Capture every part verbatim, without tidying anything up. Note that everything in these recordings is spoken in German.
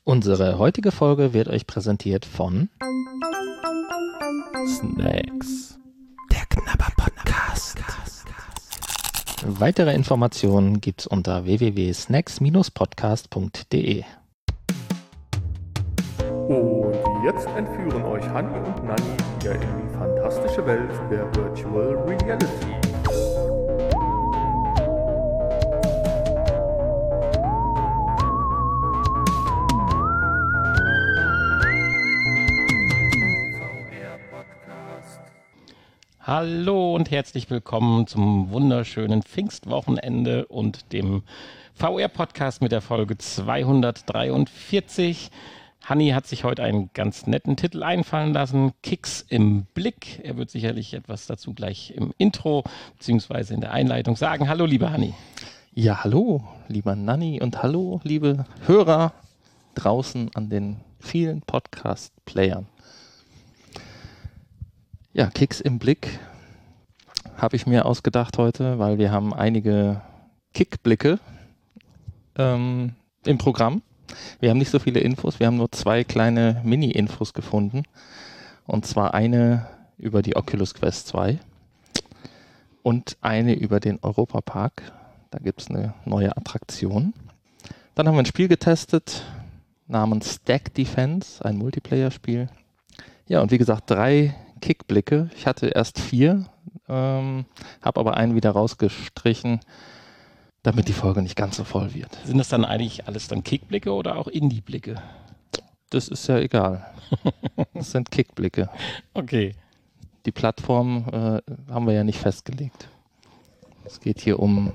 Unsere heutige Folge wird euch präsentiert von Snacks, der Knabber Podcast. Weitere Informationen gibt's unter w w w punkt snacks Bindestrich podcast punkt d e. Und jetzt entführen euch Hanni und Nanni wieder in die fantastische Welt der Virtual Reality. Hallo und herzlich willkommen zum wunderschönen Pfingstwochenende und dem V R-Podcast mit der Folge zweihundertdreiundvierzig. Hanni hat sich heute einen ganz netten Titel einfallen lassen, Kicks im Blick. Er wird sicherlich etwas dazu gleich im Intro bzw. in der Einleitung sagen. Hallo, lieber Hanni. Ja, hallo, lieber Nanni und hallo, liebe Hörer draußen an den vielen Podcast-Playern. Ja, Kicks im Blick habe ich mir ausgedacht heute, weil wir haben einige Kickblicke ähm, im Programm. Wir haben nicht so viele Infos, wir haben nur zwei kleine Mini-Infos gefunden. Und zwar eine über die Oculus Quest zwei und eine über den Europa-Park. Da gibt es eine neue Attraktion. Dann haben wir ein Spiel getestet namens Stack Defense, ein Multiplayer-Spiel. Ja, und wie gesagt, drei Kickblicke. Ich hatte erst vier, ähm, habe aber einen wieder rausgestrichen, damit die Folge nicht ganz so voll wird. Sind das dann eigentlich alles dann Kickblicke oder auch Indie-Blicke? Das ist ja egal. Das sind Kickblicke. Okay. Die Plattform äh, haben wir ja nicht festgelegt. Es geht hier um,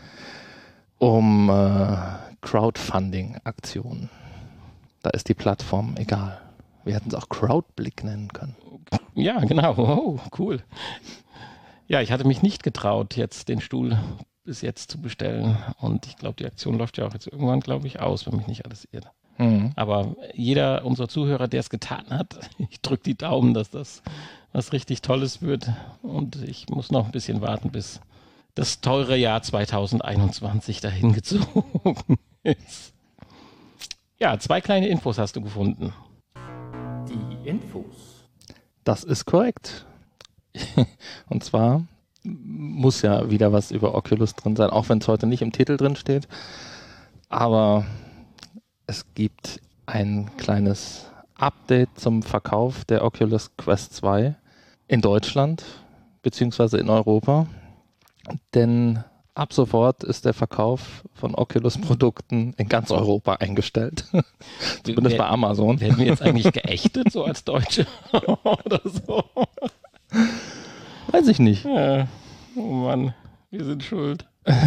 um äh, Crowdfunding-Aktionen. Da ist die Plattform egal. Wir hätten es auch Crowdblick nennen können. Ja, genau. Oh, cool. Ja, ich hatte mich nicht getraut, jetzt den Stuhl bis jetzt zu bestellen. Und ich glaube, die Aktion läuft ja auch jetzt irgendwann, glaube ich, aus, wenn mich nicht alles irrt. Mhm. Aber jeder unserer Zuhörer, der es getan hat, ich drücke die Daumen, dass das was richtig Tolles wird. Und ich muss noch ein bisschen warten, bis das teure Jahr zweitausendeinundzwanzig dahin gezogen ist. Ja, zwei kleine Infos hast du gefunden. Die Infos. Das ist korrekt. Und zwar muss ja wieder was über Oculus drin sein, auch wenn es heute nicht im Titel drin steht. Aber es gibt ein kleines Update zum Verkauf der Oculus Quest zwei in Deutschland beziehungsweise in Europa. Denn ab sofort ist der Verkauf von Oculus-Produkten in ganz Europa eingestellt. Zumindest bei Amazon. Werden wir jetzt eigentlich geächtet, so als Deutsche oder so? Weiß ich nicht. Ja. Oh Mann, wir sind schuld.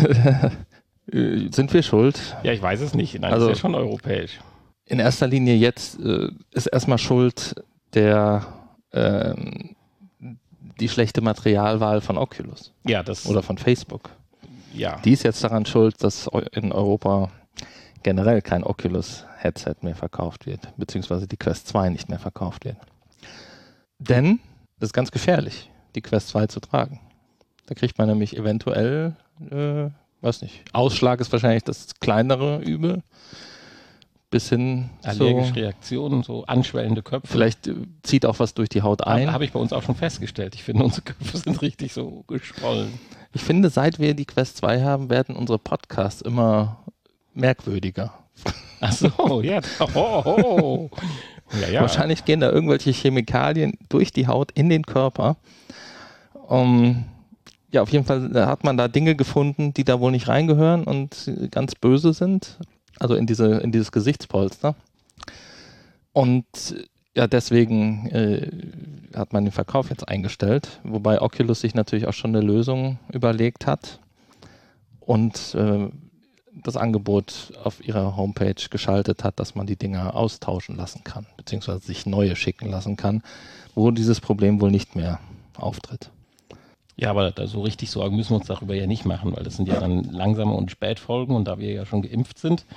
Sind wir schuld? Ja, ich weiß es nicht. Nein, also, das ist ja schon europäisch. In erster Linie jetzt äh, ist erstmal schuld der ähm, die schlechte Materialwahl von Oculus. Ja, das. Oder von Facebook. Ja. Die ist jetzt daran schuld, dass in Europa generell kein Oculus-Headset mehr verkauft wird, beziehungsweise die Quest zwei nicht mehr verkauft wird. Denn es ist ganz gefährlich, die Quest zwei zu tragen. Da kriegt man nämlich eventuell, äh, weiß nicht, Ausschlag ist wahrscheinlich das kleinere Übel, bis hin allergische so, Reaktionen, so anschwellende Köpfe. Vielleicht äh, zieht auch was durch die Haut ein. Habe ich bei uns auch schon festgestellt. Ich finde, unsere Köpfe sind richtig so geschwollen. Ich finde, seit wir die Quest zwei haben, werden unsere Podcasts immer merkwürdiger. Ach so, ja. Oh, oh. Ja, ja. Wahrscheinlich gehen da irgendwelche Chemikalien durch die Haut in den Körper. Um, ja, auf jeden Fall hat man da Dinge gefunden, die da wohl nicht reingehören und ganz böse sind. Also in diese, in dieses Gesichtspolster. Und ja, deswegen äh, hat man den Verkauf jetzt eingestellt, wobei Oculus sich natürlich auch schon eine Lösung überlegt hat und äh, das Angebot auf ihrer Homepage geschaltet hat, dass man die Dinger austauschen lassen kann, beziehungsweise sich neue schicken lassen kann, wo dieses Problem wohl nicht mehr auftritt. Ja, aber da so richtig Sorgen müssen wir uns darüber ja nicht machen, weil das sind ja dann langsame und Spätfolgen und da wir ja schon geimpft sind,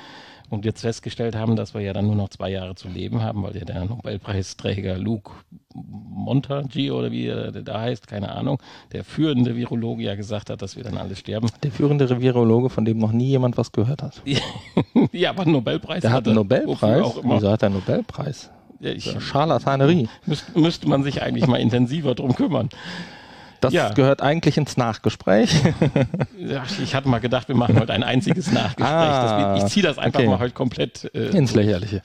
und jetzt festgestellt haben, dass wir ja dann nur noch zwei Jahre zu leben haben, weil ja der Nobelpreisträger Luc Montagnier oder wie er da heißt, keine Ahnung, der führende Virologe ja gesagt hat, dass wir dann alle sterben. Der führende Virologe, von dem noch nie jemand was gehört hat. Ja, aber einen Nobelpreis der hat einen Nobelpreis? Auch immer. Wieso hat er einen Nobelpreis? Ja, ich, Charlatanerie. Müsste, müsste man sich eigentlich mal intensiver drum kümmern. Das ja. gehört eigentlich ins Nachgespräch. Ja, ich hatte mal gedacht, wir machen heute ein einziges Nachgespräch. Ah, das, ich ziehe das einfach okay. mal heute komplett äh, ins Lächerliche.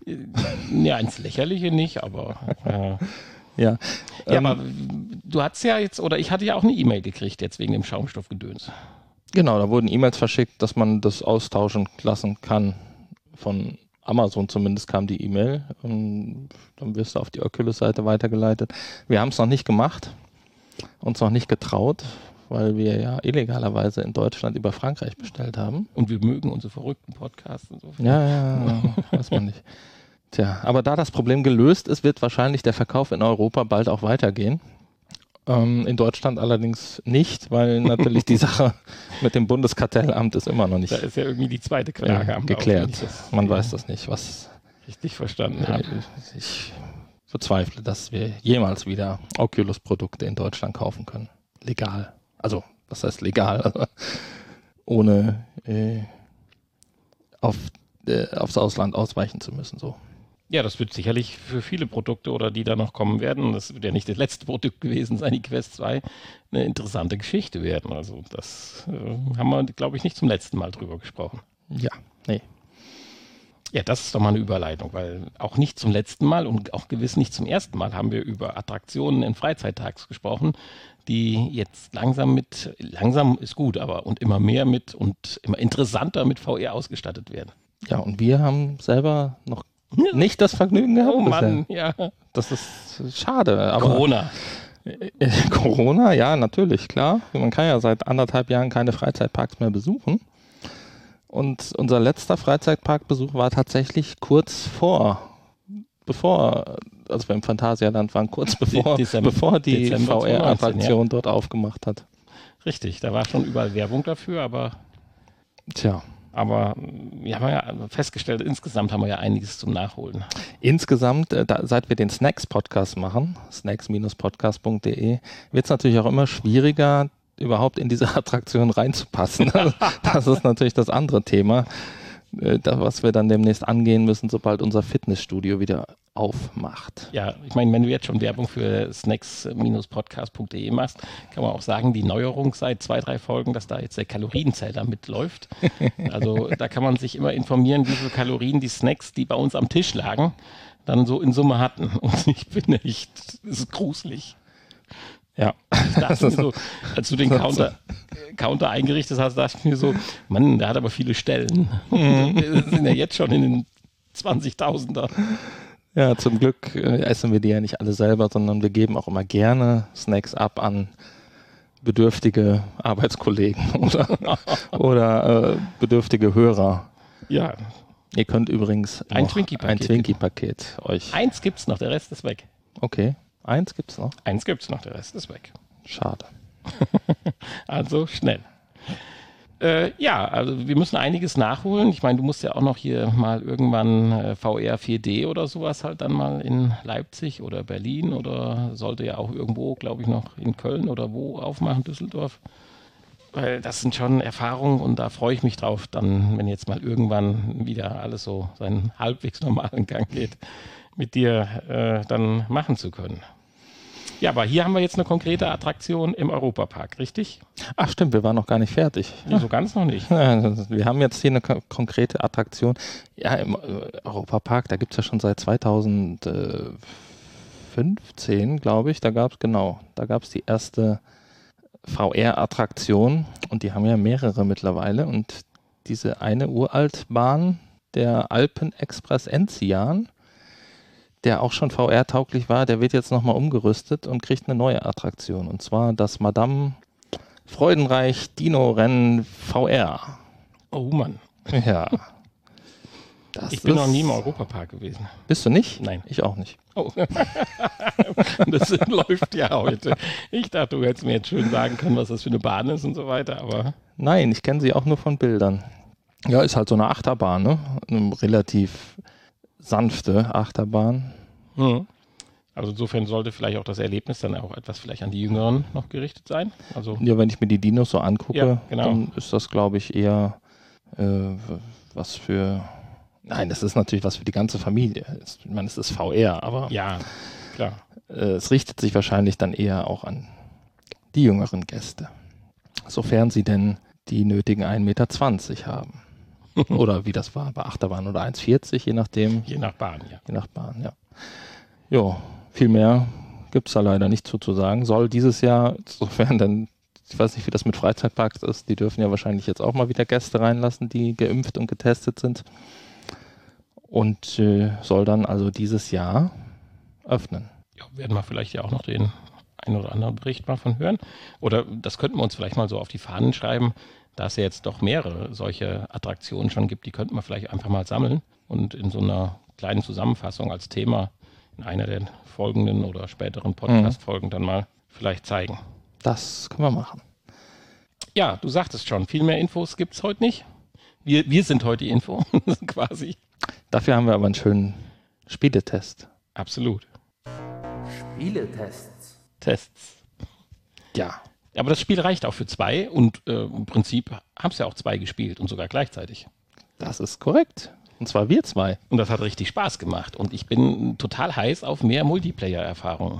Ja, ins Lächerliche nicht, aber äh, ja. Ja, ähm, aber du hattest ja jetzt, oder ich hatte ja auch eine E-Mail gekriegt jetzt wegen dem Schaumstoffgedöns. Genau, da wurden E-Mails verschickt, dass man das austauschen lassen kann. Von Amazon zumindest kam die E-Mail. Und dann wirst du auf die Oculus-Seite weitergeleitet. Wir haben es noch nicht gemacht. Uns noch nicht getraut, weil wir ja illegalerweise in Deutschland über Frankreich bestellt haben. Und wir mögen unsere verrückten Podcasts und so. Ja, ja, ja, weiß man nicht. Tja, aber da das Problem gelöst ist, wird wahrscheinlich der Verkauf in Europa bald auch weitergehen. Ähm, in Deutschland allerdings nicht, weil natürlich die Sache mit dem Bundeskartellamt ist immer noch nicht. Da ist ja irgendwie die zweite Klage äh, am geklärt. Das, man ja. weiß das nicht, was richtig verstanden habe. Ich bezweifle, dass wir jemals wieder Oculus-Produkte in Deutschland kaufen können. Legal. Also, was heißt legal? Also, ohne äh, auf, äh, aufs Ausland ausweichen zu müssen. So. Ja, das wird sicherlich für viele Produkte oder die da noch kommen werden, das wird ja nicht das letzte Produkt gewesen sein, die Quest zwei, eine interessante Geschichte werden. Also das äh, haben wir, glaube ich, nicht zum letzten Mal drüber gesprochen. Ja, nee. Ja, das ist doch mal eine Überleitung, weil auch nicht zum letzten Mal und auch gewiss nicht zum ersten Mal haben wir über Attraktionen in Freizeittags gesprochen, die jetzt langsam mit, langsam ist gut, aber und immer mehr mit und immer interessanter mit V R ausgestattet werden. Ja, und wir haben selber noch nicht das Vergnügen gehabt. Oh Mann, ja. Das ist schade. Aber Corona. Äh, Corona, ja, natürlich, klar. Man kann ja seit anderthalb Jahren keine Freizeitparks mehr besuchen. Und unser letzter Freizeitparkbesuch war tatsächlich kurz vor, bevor, also wir im Phantasialand waren, kurz bevor, Dezember, bevor die Dezember V R-Attraktion ja. dort aufgemacht hat. Richtig, da war schon überall Werbung dafür, aber tja. Aber wir haben ja festgestellt, insgesamt haben wir ja einiges zum Nachholen. Insgesamt, äh, da, seit wir den Snacks-Podcast machen, snacks Podcast punkt de, wird es natürlich auch immer schwieriger, überhaupt in diese Attraktion reinzupassen. Das ist natürlich das andere Thema, äh, das, was wir dann demnächst angehen müssen, sobald unser Fitnessstudio wieder aufmacht. Ja, ich meine, wenn du jetzt schon Werbung für snacks Podcast punkt de machst, kann man auch sagen, die Neuerung seit zwei, drei Folgen, dass da jetzt der Kalorienzähler mitläuft. Also da kann man sich immer informieren, wie viele Kalorien die Snacks, die bei uns am Tisch lagen, dann so in Summe hatten. Und ich bin echt, das ist gruselig. Ja. Ich dachte mir so, als du den Counter, Counter eingerichtet hast, dachte ich mir so, Mann, der hat aber viele Stellen. Wir sind ja jetzt schon in den zwanzigtausender. Ja, zum Glück äh, essen wir die ja nicht alle selber, sondern wir geben auch immer gerne Snacks ab an bedürftige Arbeitskollegen oder, oder äh, bedürftige Hörer. Ja. Ihr könnt übrigens ein Twinkie-Paket, ein Twinkie-Paket euch... Eins gibt's noch, der Rest ist weg. Okay, eins gibt's noch? Eins gibt's noch, der Rest ist weg. Schade. Also schnell. Äh, ja, also wir müssen einiges nachholen. Ich meine, du musst ja auch noch hier mal irgendwann äh, V R vier D oder sowas halt dann mal in Leipzig oder Berlin oder sollte ja auch irgendwo, glaube ich, noch in Köln oder wo aufmachen, Düsseldorf. Weil das sind schon Erfahrungen und da freue ich mich drauf, dann, wenn jetzt mal irgendwann wieder alles so seinen halbwegs normalen Gang geht, mit dir äh, dann machen zu können. Ja, aber hier haben wir jetzt eine konkrete Attraktion im Europapark, richtig? Ach stimmt, wir waren noch gar nicht fertig. Nee, so ganz noch nicht. Ja, wir haben jetzt hier eine ko- konkrete Attraktion. Ja, im äh, Europapark, da gibt es ja schon seit zweitausendfünfzehn, glaube ich, da gab es, genau, da gab es die erste V R-Attraktion und die haben ja mehrere mittlerweile und diese eine Uraltbahn, der Alpenexpress Enzian, der auch schon V R-tauglich war, der wird jetzt nochmal umgerüstet und kriegt eine neue Attraktion. Und zwar das Madame Freudenreich Dino-Rennen V R. Oh Mann. Ja. Das ich bin ist, noch nie im Europapark gewesen. Bist du nicht? Nein. Ich auch nicht. Oh. Das läuft ja heute. Ich dachte, du hättest mir jetzt schön sagen können, was das für eine Bahn ist und so weiter, aber... Nein, ich kenne sie auch nur von Bildern. Ja, ist halt so eine Achterbahn, ne? Eine relativ sanfte Achterbahn. Mhm. Also insofern sollte vielleicht auch das Erlebnis dann auch etwas vielleicht an die Jüngeren noch gerichtet sein. Also Ja, wenn ich mir die Dinos so angucke, Ja, genau. dann ist das, glaube ich, eher äh, was für... Nein, das ist natürlich was für die ganze Familie. Ich meine, es ist V R, aber ja, klar. äh, es richtet sich wahrscheinlich dann eher auch an die jüngeren Gäste. Sofern sie denn die nötigen ein Meter zwanzig haben. Oder wie das war bei Achterbahn oder eins vierzig, je nachdem. Je nach Bahn, ja. Je nach Bahn, ja. Jo, viel mehr gibt es da leider nicht zu, zu sagen. Soll dieses Jahr, sofern dann, ich weiß nicht, wie das mit Freizeitparks ist, die dürfen ja wahrscheinlich jetzt auch mal wieder Gäste reinlassen, die geimpft und getestet sind. Und äh, soll dann also dieses Jahr öffnen. Ja, werden wir vielleicht ja auch noch den einen oder anderen Bericht mal von hören. Oder das könnten wir uns vielleicht mal so auf die Fahnen schreiben, da es ja jetzt doch mehrere solche Attraktionen schon gibt, die könnten wir vielleicht einfach mal sammeln und in so einer kleinen Zusammenfassung als Thema in einer der folgenden oder späteren Podcast-Folgen dann mal vielleicht zeigen. Das können wir machen. Ja, du sagtest schon, viel mehr Infos gibt es heute nicht. Wir, wir sind heute die Info, quasi. Dafür haben wir aber einen schönen Spieletest. Absolut. Spieletests. Tests. Ja. Aber das Spiel reicht auch für zwei und äh, im Prinzip haben es ja auch zwei gespielt und sogar gleichzeitig. Das ist korrekt. Und zwar wir zwei. Und das hat richtig Spaß gemacht. Und ich bin total heiß auf mehr Multiplayer-Erfahrungen.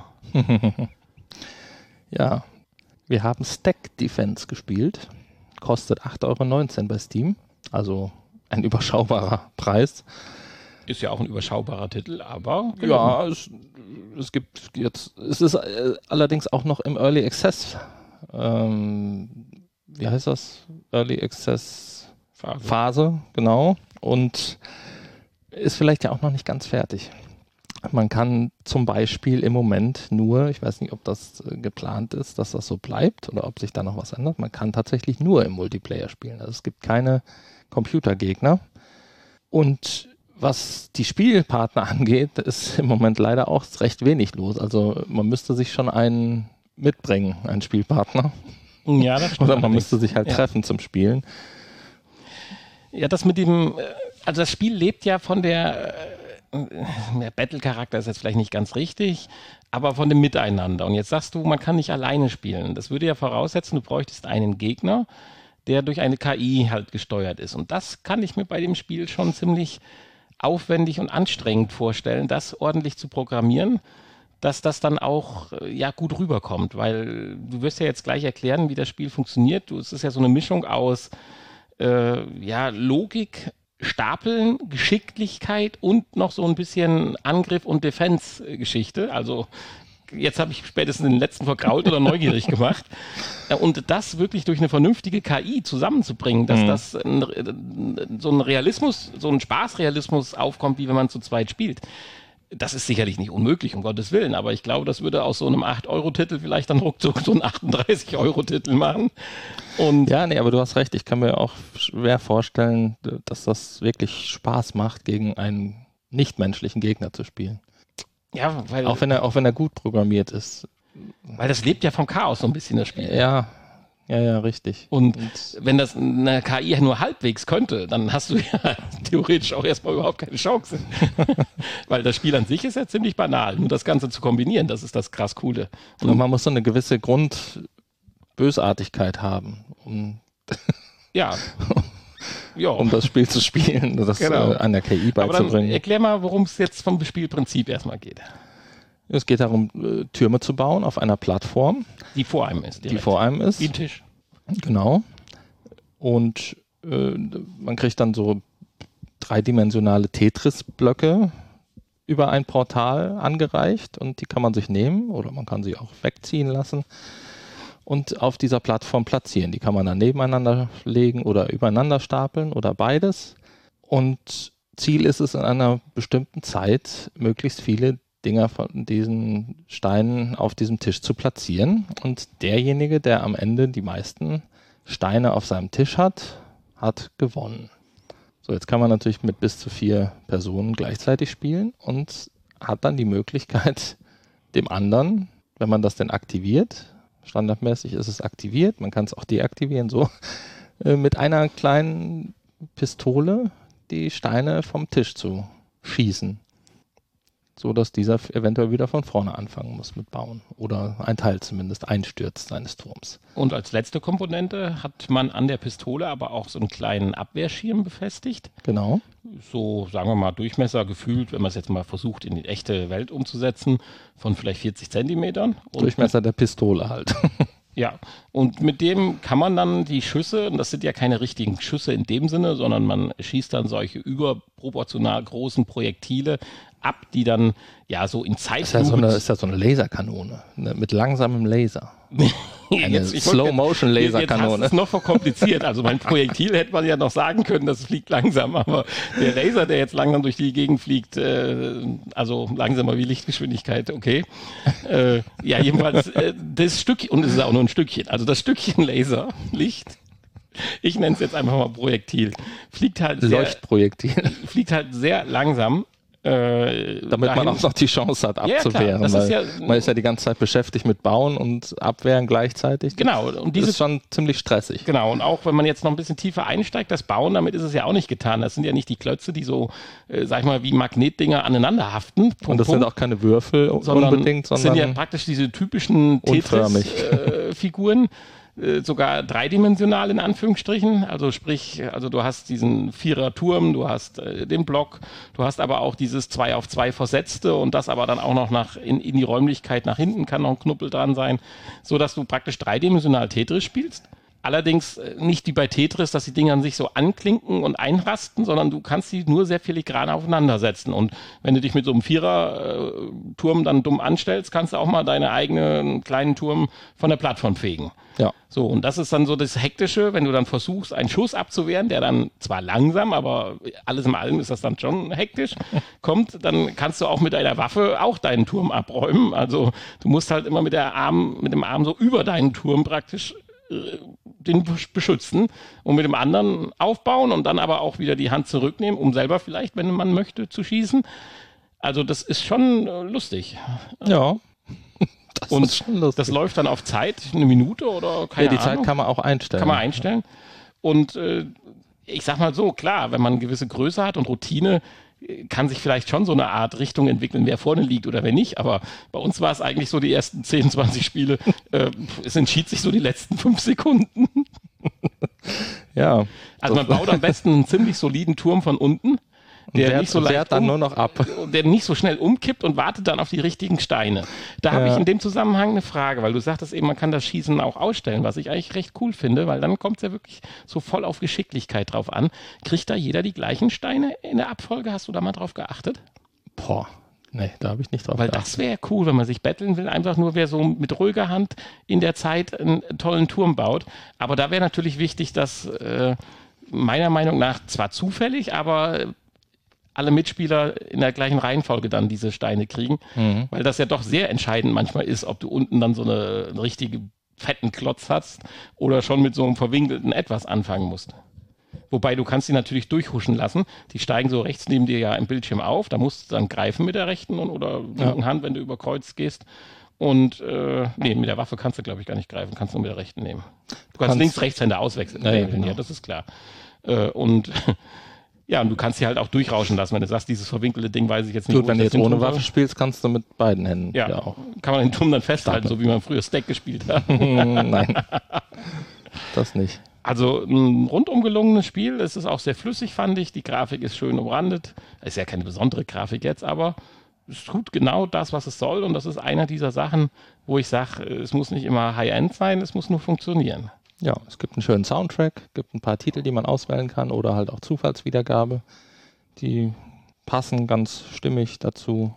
Ja, wir haben Stack Defense gespielt. Kostet acht Euro neunzehn bei Steam. Also ein überschaubarer Preis. Ist ja auch ein überschaubarer Titel, aber... Ja, es, es gibt jetzt... Es ist äh, allerdings auch noch im Early Access. Ähm, wie heißt das? Early Access Phase. Phase, genau. Und ist vielleicht ja auch noch nicht ganz fertig. Man kann zum Beispiel im Moment nur, ich weiß nicht, ob das äh, geplant ist, dass das so bleibt oder ob sich da noch was ändert, man kann tatsächlich nur im Multiplayer spielen. Also es gibt keine Computergegner. Und was die Spielpartner angeht, ist im Moment leider auch recht wenig los. Also man müsste sich schon einen mitbringen, einen Spielpartner. Ja, das stimmt. Oder man müsste sich halt ja. treffen zum Spielen. Ja, das mit dem, also das Spiel lebt ja von der, der Battle-Charakter ist jetzt vielleicht nicht ganz richtig, aber von dem Miteinander. Und jetzt sagst du, man kann nicht alleine spielen. Das würde ja voraussetzen, du bräuchtest einen Gegner, der durch eine K I halt gesteuert ist. Und das kann ich mir bei dem Spiel schon ziemlich aufwendig und anstrengend vorstellen, das ordentlich zu programmieren, dass das dann auch ja gut rüberkommt. Weil du wirst ja jetzt gleich erklären, wie das Spiel funktioniert. Du, es ist ja so eine Mischung aus Äh, ja, Logik, Stapeln, Geschicklichkeit und noch so ein bisschen Angriff- und Defense-Geschichte. Also jetzt habe ich spätestens den letzten vergrault oder neugierig gemacht. Und das wirklich durch eine vernünftige K I zusammenzubringen, dass mhm. das ein, so ein Realismus, so ein Spaßrealismus aufkommt, wie wenn man zu zweit spielt. Das ist sicherlich nicht unmöglich, um Gottes Willen, aber ich glaube, das würde aus so einem acht Euro Titel vielleicht dann ruckzuck so einen achtunddreißig Euro Titel machen. Und ja, nee, aber du hast recht. Ich kann mir auch schwer vorstellen, dass das wirklich Spaß macht, gegen einen nichtmenschlichen Gegner zu spielen. Ja, weil... Auch wenn er, auch wenn er gut programmiert ist. Weil das lebt ja vom Chaos so ein bisschen, das Spiel. Ja, ja, ja, richtig. Und, Und wenn das eine K I nur halbwegs könnte, dann hast du ja theoretisch auch erstmal überhaupt keine Chance. Weil das Spiel an sich ist ja ziemlich banal. Nur das Ganze zu kombinieren, das ist das krass Coole. Und, Und man muss so eine gewisse Grundbösartigkeit haben, um, ja. ja. um das Spiel zu spielen, das genau. äh, an der K I beizubringen. Aber dann erklär mal, worum es jetzt vom Spielprinzip erstmal geht. Es geht darum, äh, Türme zu bauen auf einer Plattform. Die vor einem ist. Direkt. Die vor einem ist. Wie ein Tisch. Genau. Und äh, man kriegt dann so dreidimensionale Tetris-Blöcke über ein Portal angereicht und die kann man sich nehmen oder man kann sie auch wegziehen lassen und auf dieser Plattform platzieren. Die kann man dann nebeneinander legen oder übereinander stapeln oder beides. Und Ziel ist es, in einer bestimmten Zeit möglichst viele Dinger von diesen Steinen auf diesem Tisch zu platzieren. Und derjenige, der am Ende die meisten Steine auf seinem Tisch hat, hat gewonnen. So, jetzt kann man natürlich mit bis zu vier Personen gleichzeitig spielen und hat dann die Möglichkeit, dem anderen, wenn man das denn aktiviert, standardmäßig ist es aktiviert, man kann es auch deaktivieren, so, äh, mit einer kleinen Pistole die Steine vom Tisch zu schießen, so dass dieser eventuell wieder von vorne anfangen muss mit Bauen oder ein Teil zumindest einstürzt seines Turms. Und als letzte Komponente hat man an der Pistole aber auch so einen kleinen Abwehrschirm befestigt. Genau. So, sagen wir mal, Durchmesser gefühlt, wenn man es jetzt mal versucht, in die echte Welt umzusetzen, von vielleicht vierzig Zentimetern. Und Durchmesser der Pistole halt. Ja, und mit dem kann man dann die Schüsse, und das sind ja keine richtigen Schüsse in dem Sinne, sondern man schießt dann solche überproportional großen Projektile ab, die dann ja so in Zeitlupe... Ist ja so eine, ist ja so eine Laserkanone, ne, mit langsamem Laser. Eine jetzt, Slow-Motion-Laserkanone. Jetzt hast du es noch verkompliziert. Also mein Projektil hätte man ja noch sagen können, das fliegt langsam, aber der Laser, der jetzt langsam durch die Gegend fliegt, äh, also langsamer wie Lichtgeschwindigkeit, okay. Äh, ja, jedenfalls äh, das Stück, und es ist auch nur ein Stückchen, also das Stückchen Laser, Licht, ich nenne es jetzt einfach mal Projektil, fliegt halt sehr, Leuchtprojektil. fliegt halt sehr langsam. Äh, Damit dahin. man auch noch die Chance hat, abzuwehren. Ja, klar, weil ist ja, man ist ja die ganze Zeit beschäftigt mit Bauen und Abwehren gleichzeitig. Genau. Und das dieses, ist schon ziemlich stressig. Genau. Und auch wenn man jetzt noch ein bisschen tiefer einsteigt, das Bauen, damit ist es ja auch nicht getan. Das sind ja nicht die Klötze, die so, äh, sag ich mal, wie Magnetdinger aneinander haften. Punkt, und das Punkt, sind auch keine Würfel sondern unbedingt, sondern sind ja praktisch diese typischen Tetris-Figuren. Äh, sogar dreidimensional in Anführungsstrichen, also sprich, also du hast diesen Vierer-Turm, du hast äh, den Block, du hast aber auch dieses zwei auf zwei Versetzte und das aber dann auch noch nach in, in die Räumlichkeit nach hinten kann noch ein Knuppel dran sein, so dass du praktisch dreidimensional Tetris spielst. Allerdings nicht wie bei Tetris, dass die Dinger sich so anklinken und einrasten, sondern du kannst sie nur sehr filigran aufeinandersetzen. Und wenn du dich mit so einem Vierer-Turm dann dumm anstellst, kannst du auch mal deine eigenen kleinen Turm von der Plattform fegen. Ja. So, und das ist dann so das Hektische, wenn du dann versuchst, einen Schuss abzuwehren, der dann zwar langsam, aber alles in allem ist das dann schon hektisch, kommt, dann kannst du auch mit deiner Waffe auch deinen Turm abräumen. Also du musst halt immer mit der Arm, mit dem Arm so über deinen Turm praktisch den beschützen und mit dem anderen aufbauen und dann aber auch wieder die Hand zurücknehmen, um selber vielleicht, wenn man möchte, zu schießen. Also das ist schon äh, lustig. Ja, das und ist schon lustig. Das läuft dann auf Zeit, eine Minute oder keine Ahnung. Ja, die Ahnung. Zeit kann man auch einstellen. Kann man einstellen. Und äh, ich sag mal so, klar, wenn man eine gewisse Größe hat und Routine, kann sich vielleicht schon so eine Art Richtung entwickeln, wer vorne liegt oder wer nicht. Aber bei uns war es eigentlich so, die ersten zehn, zwanzig Spiele, äh, es entschied sich so die letzten fünf Sekunden. Ja. Also man baut am besten einen ziemlich soliden Turm von unten, der wehrt, nicht so leicht dann um, nur noch ab. der nicht so schnell umkippt und wartet dann auf die richtigen Steine. Da habe Ja. ich in dem Zusammenhang eine Frage, weil du sagtest eben, man kann das Schießen auch ausstellen, was ich eigentlich recht cool finde, weil dann kommt es ja wirklich so voll auf Geschicklichkeit drauf an. Kriegt da jeder die gleichen Steine in der Abfolge? Hast du da mal drauf geachtet? Boah, nee, da habe ich nicht drauf Weil geachtet. das wäre cool, wenn man sich betteln will, einfach nur wer so mit ruhiger Hand in der Zeit einen tollen Turm baut. Aber da wäre natürlich wichtig, dass äh, meiner Meinung nach zwar zufällig, aber alle Mitspieler in der gleichen Reihenfolge dann diese Steine kriegen, Mhm. weil das ja doch sehr entscheidend manchmal ist, ob du unten dann so eine, einen richtigen fetten Klotz hast oder schon mit so einem verwinkelten Etwas anfangen musst. Wobei du kannst die natürlich durchhuschen lassen. Die steigen so rechts neben dir ja im Bildschirm auf. Da musst du dann greifen mit der rechten und, oder linken Ja. Hand, wenn du über Kreuz gehst. Und äh, nee, mit der Waffe kannst du, glaube ich, gar nicht greifen. Kannst nur mit der rechten nehmen. Du kannst, Kannst- links, Rechtshänder auswechseln. Ja, ja, ja, genau. das ist klar. Äh, und ja, und du kannst sie halt auch durchrauschen lassen. Wenn du sagst, dieses verwinkelte Ding weiß ich jetzt nicht. Gut, wo wenn ich du das jetzt ohne hin tun Waffe soll. spielst, kannst du mit beiden Händen Ja, ja auch. kann man den Turm dann festhalten, so wie man früher Stack gespielt hat. Nein, das nicht. Also ein rundum gelungenes Spiel. Es ist auch sehr flüssig, fand ich. Die Grafik ist schön umrandet. Ist ja keine besondere Grafik jetzt, aber es tut genau das, was es soll. Und das ist einer dieser Sachen, wo ich sage, es muss nicht immer High-End sein, es muss nur funktionieren. Ja, es gibt einen schönen Soundtrack, gibt ein paar Titel, die man auswählen kann oder halt auch Zufallswiedergabe. Die passen ganz stimmig dazu.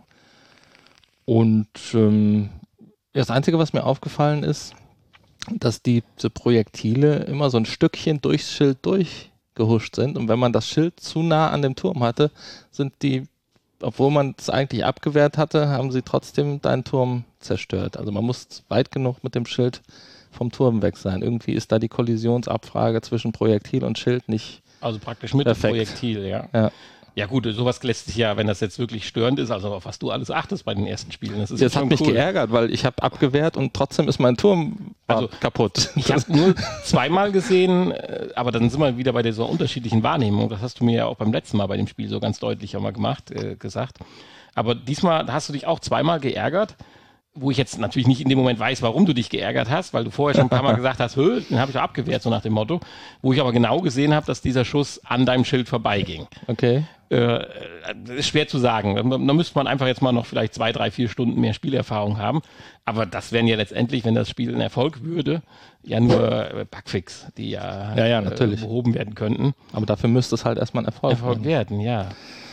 Und ähm, das Einzige, was mir aufgefallen ist, dass die, diese Projektile immer so ein Stückchen durchs Schild durchgehuscht sind. Und wenn man das Schild zu nah an dem Turm hatte, sind die, obwohl man es eigentlich abgewehrt hatte, haben sie trotzdem deinen Turm zerstört. Also man muss weit genug mit dem Schild vom Turm weg sein. Irgendwie ist da die Kollisionsabfrage zwischen Projektil und Schild nicht. Also praktisch mit Perfekt. dem Projektil, ja. Ja. Ja gut, sowas lässt sich ja, wenn das jetzt wirklich störend ist, also auf was du alles achtest bei den ersten Spielen. Das, ist das hat schon mich cool. geärgert, weil ich habe abgewehrt und trotzdem ist mein Turm also, kaputt. Ich habe nur zweimal gesehen, aber dann sind wir wieder bei dieser unterschiedlichen Wahrnehmung. Das hast du mir ja auch beim letzten Mal bei dem Spiel so ganz deutlich einmal gemacht, äh, gesagt. Aber diesmal hast du dich auch zweimal geärgert, wo ich jetzt natürlich nicht in dem Moment weiß, warum du dich geärgert hast, weil du vorher schon ein paar Mal gesagt hast, Hö, den habe ich doch abgewehrt, so nach dem Motto, wo ich aber genau gesehen habe, dass dieser Schuss an deinem Schild vorbeiging. Okay. Äh, ist schwer zu sagen. Da müsste man einfach jetzt mal noch vielleicht zwei, drei, vier Stunden mehr Spielerfahrung haben. Aber das wären ja letztendlich, wenn das Spiel ein Erfolg würde, ja nur Bugfix, die ja, ja, ja natürlich. Äh, behoben werden könnten. Aber dafür müsste es halt erstmal ein Erfolg, Erfolg werden. werden, ja.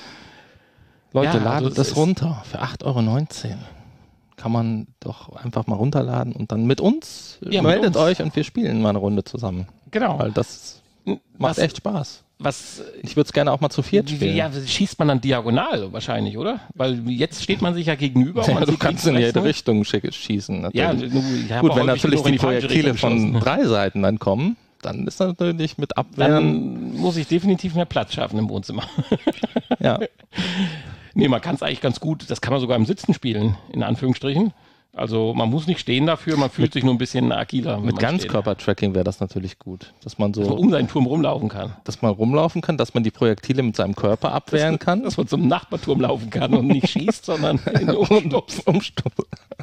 Leute, ja, ladet also das runter für acht Euro neunzehn. Kann man doch einfach mal runterladen und dann mit uns, ja, meldet mit uns. euch und wir spielen mal eine Runde zusammen. Genau. Weil das macht was, echt Spaß. Was, ich würde es gerne auch mal zu viert spielen. Ja, schießt man dann diagonal wahrscheinlich, oder? Weil jetzt steht man sich ja gegenüber. Ja, und man du sieht kannst in jede nur. Richtung schießen. Natürlich. Ja, ich gut, wenn natürlich die Projektile von geschossen. drei Seiten dann kommen, dann ist das natürlich mit Abwehren. Dann muss ich definitiv mehr Platz schaffen im Wohnzimmer. Ja. Nee, man kann es eigentlich ganz gut, das kann man sogar im Sitzen spielen, in Anführungsstrichen. Also man muss nicht stehen dafür, man fühlt mit, sich nur ein bisschen agiler. Mit Ganzkörpertracking wäre das natürlich gut. Dass man so dass man um seinen Turm rumlaufen kann. Dass man rumlaufen kann, dass man die Projektile mit seinem Körper abwehren dass, kann. Dass man zum Nachbarturm laufen kann und nicht schießt, sondern in Umstoß. Umstoß.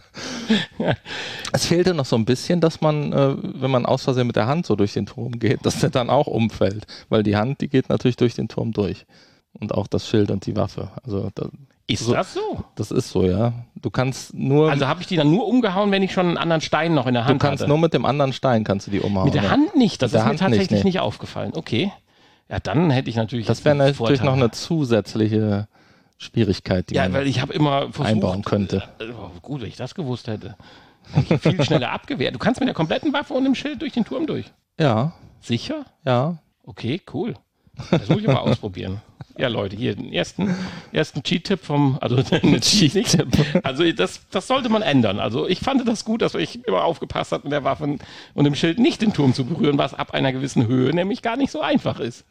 Ja. Es fehlte noch so ein bisschen, dass man, äh, wenn man aus Versehen mit der Hand so durch den Turm geht, dass der dann auch umfällt. Weil die Hand, die geht natürlich durch den Turm durch. Und auch das Schild und die Waffe. Also da, Ist so, das so? Das ist so, ja. Du kannst nur... Also habe ich die dann nur umgehauen, wenn ich schon einen anderen Stein noch in der Hand hatte? Du kannst hatte. nur mit dem anderen Stein kannst du die umhauen. Mit der Hand nicht? Das mit ist der mir Hand tatsächlich nicht, nee. nicht aufgefallen. Okay. Ja, dann hätte ich natürlich... Das wäre natürlich Vorteil. noch eine zusätzliche Schwierigkeit, die ja, man weil ich habe immer versucht, einbauen könnte. Äh, gut, wenn ich das gewusst hätte. Hätte ich viel schneller abgewehrt. Du kannst mit der kompletten Waffe und dem Schild durch den Turm durch. Ja. Sicher? Ja. Okay, cool. Das muss ich mal ausprobieren. Ja, Leute, hier den ersten, ersten Cheat-Tipp vom, also Cheat-Tipp. Also das, das sollte man ändern. Also ich fand das gut, dass ich immer aufgepasst habe, mit der Waffe und dem Schild nicht den Turm zu berühren, was ab einer gewissen Höhe nämlich gar nicht so einfach ist.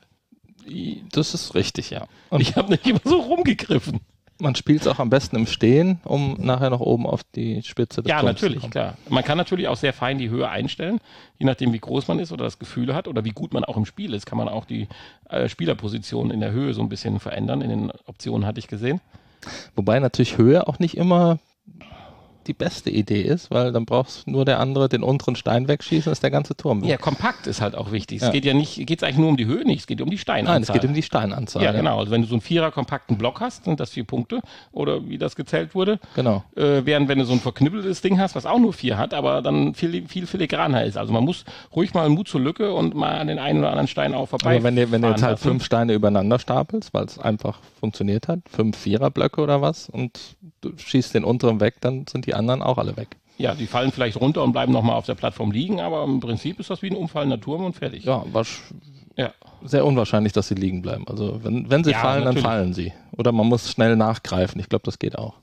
Das ist richtig, ja. Und ich habe nicht immer so rumgegriffen. Man spielt es auch am besten im Stehen, um nachher noch oben auf die Spitze des Ja, Turms natürlich, zu kommen. klar. Man kann natürlich auch sehr fein die Höhe einstellen, je nachdem wie groß man ist oder das Gefühl hat oder wie gut man auch im Spiel ist, kann man auch die äh, Spielerposition in der Höhe so ein bisschen verändern. In den Optionen hatte ich gesehen. Wobei natürlich Höhe auch nicht immer die beste Idee ist, weil dann brauchst nur der andere den unteren Stein wegschießen, ist der ganze Turm weg. Ja, kompakt ist halt auch wichtig. Ja. Es geht ja nicht, geht es eigentlich nur um die Höhe nicht, es geht um die Steinanzahl. Nein, es geht um die Steinanzahl. Ja, genau. Also wenn du so einen Vierer kompakten Block hast, sind das vier Punkte oder wie das gezählt wurde. Genau. Äh, während wenn du so ein verknüppeltes Ding hast, was auch nur vier hat, aber dann viel, viel filigraner ist. Also man muss ruhig mal einen Mut zur Lücke und mal an den einen oder anderen Stein auch vorbei. Aber wenn du, wenn du jetzt halt lassen. fünf Steine übereinander stapelst, weil es einfach funktioniert hat, fünf Viererblöcke oder was, und du schießt den unteren weg, dann sind die anderen auch alle weg. Ja, die fallen vielleicht runter und bleiben nochmal auf der Plattform liegen, aber im Prinzip ist das wie ein umfallender Turm und fertig. Ja, war sch- ja. sehr unwahrscheinlich, dass sie liegen bleiben. Also wenn, wenn sie Ja, fallen, natürlich. dann fallen sie. Oder man muss schnell nachgreifen. Ich glaube, das geht auch.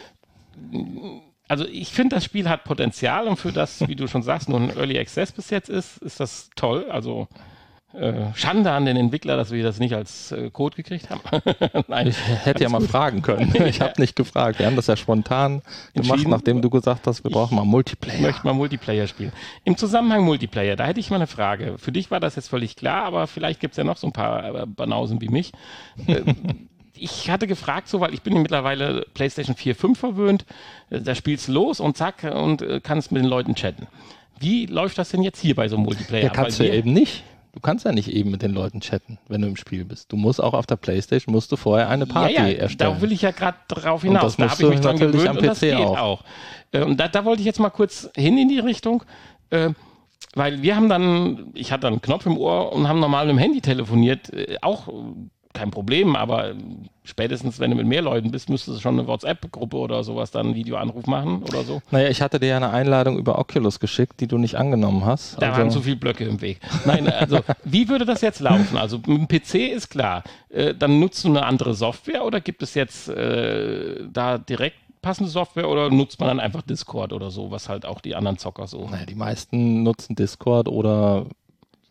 Also ich finde, das Spiel hat Potenzial und für das, wie du schon sagst, nur ein Early Access bis jetzt ist, ist das toll. Also äh, Schande an den Entwickler, dass wir das nicht als äh, Code gekriegt haben. Nein, Ich hätte ja mal gut. fragen können. Ich habe nicht gefragt. Wir haben das ja spontan gemacht, Entschieden. nachdem du gesagt hast, wir Ich brauchen mal Multiplayer. Ich möchte mal Multiplayer spielen. Im Zusammenhang Multiplayer, da hätte ich mal eine Frage. Für dich war das jetzt völlig klar, aber vielleicht gibt es ja noch so ein paar äh, Banausen wie mich. Äh, ich hatte gefragt, so, weil ich bin ja mittlerweile PlayStation vier, fünf verwöhnt. Äh, da spielst du los und zack und äh, kannst mit den Leuten chatten. Wie läuft das denn jetzt hier bei so einem Multiplayer? Ja, kannst Weil du wir- eben nicht. Du kannst ja nicht eben mit den Leuten chatten, wenn du im Spiel bist. Du musst auch auf der PlayStation, musst du vorher eine Party ja, ja, erstellen. Da will ich ja gerade drauf Und hinaus. das Da musst habe ich mich du dran natürlich gewöhnt am und das P C geht auch. auch. Äh, Und da, da wollte ich jetzt mal kurz hin in die Richtung, äh, weil wir haben dann, ich hatte dann einen Knopf im Ohr und haben normal mit dem Handy telefoniert, äh, auch äh, kein Problem, aber spätestens, wenn du mit mehr Leuten bist, müsstest du schon eine WhatsApp-Gruppe oder sowas dann einen Videoanruf machen oder so. Naja, ich hatte dir ja eine Einladung über Oculus geschickt, die du nicht angenommen hast. Da Also- waren zu viele Blöcke im Weg. Nein, also wie würde das jetzt laufen? Also mit dem P C ist klar. Äh, dann nutzt du eine andere Software oder gibt es jetzt äh, da direkt passende Software oder nutzt man dann einfach Discord oder so, was halt auch die anderen Zocker so. Naja, die meisten nutzen Discord oder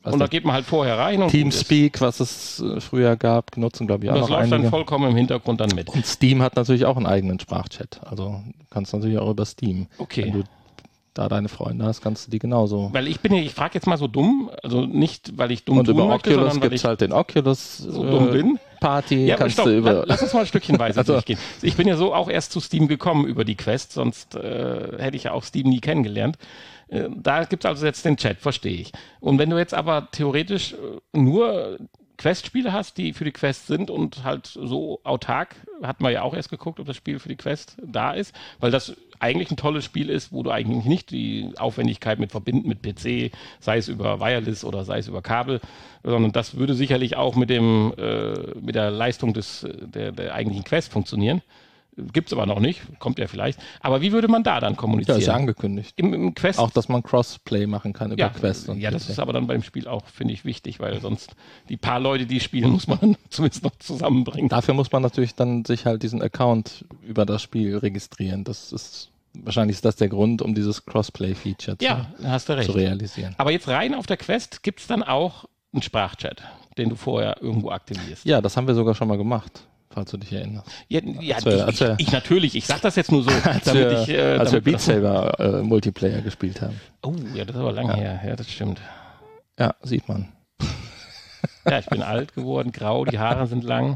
Und da geht man halt vorher rein. Und Teamspeak, was es äh, früher gab, nutzen, glaube ich, auch und noch das läuft einige. dann vollkommen im Hintergrund dann mit. Und Steam hat natürlich auch einen eigenen Sprachchat. Also kannst du natürlich auch über Steam. Okay. Wenn du da deine Freunde hast, kannst du die genauso. Weil ich bin ja, ich frage jetzt mal so dumm, also nicht, weil ich dumm Und tun über möchte, Oculus sondern weil gibt es ich halt den Oculus so äh, dumm bin. Party. Ja, aber kannst stopp, du über. lass uns mal ein Stückchenweise Also- durchgehen. Ich bin ja so auch erst zu Steam gekommen über die Quest, sonst äh, hätte ich ja auch Steam nie kennengelernt. Äh, da gibt es also jetzt den Chat, verstehe ich. Und wenn du jetzt aber theoretisch äh, nur Quest-Spiele hast, die für die Quest sind und halt so autark, hat man ja auch erst geguckt, ob das Spiel für die Quest da ist, weil das eigentlich ein tolles Spiel ist, wo du eigentlich nicht die Aufwendigkeit mit verbinden mit P C, sei es über Wireless oder sei es über Kabel, sondern das würde sicherlich auch mit dem äh, mit der Leistung des der, der eigentlichen Quest funktionieren. Gibt es aber noch nicht, kommt ja vielleicht. Aber wie würde man da dann Ja, kommunizieren? ist ja angekündigt. Im, im Quest Auch, dass man Crossplay machen kann über ja, Quest. Und ja, das P C. ist aber dann beim Spiel auch, finde ich, wichtig, weil sonst die paar Leute, die spielen, muss man zumindest noch zusammenbringen. Dafür muss man natürlich dann sich halt diesen Account über das Spiel registrieren. Das ist wahrscheinlich ist das der Grund, um dieses Crossplay-Feature Ja, zu, hast du recht. zu realisieren. Aber jetzt rein auf der Quest gibt es dann auch einen Sprachchat, den du vorher irgendwo aktivierst. Ja, das haben wir sogar schon mal gemacht, falls du dich erinnerst. Ja, ja Als wir- ich, als wir- ich, ich natürlich, ich sag das jetzt nur so, Als damit wir, ich... Äh, als wir damit Beat Saber äh, Multiplayer gespielt haben. Oh, ja, das ist aber lang Ja. her. Ja, das stimmt. Ja, sieht man. Ja, ich bin alt geworden, grau, die Haare sind lang.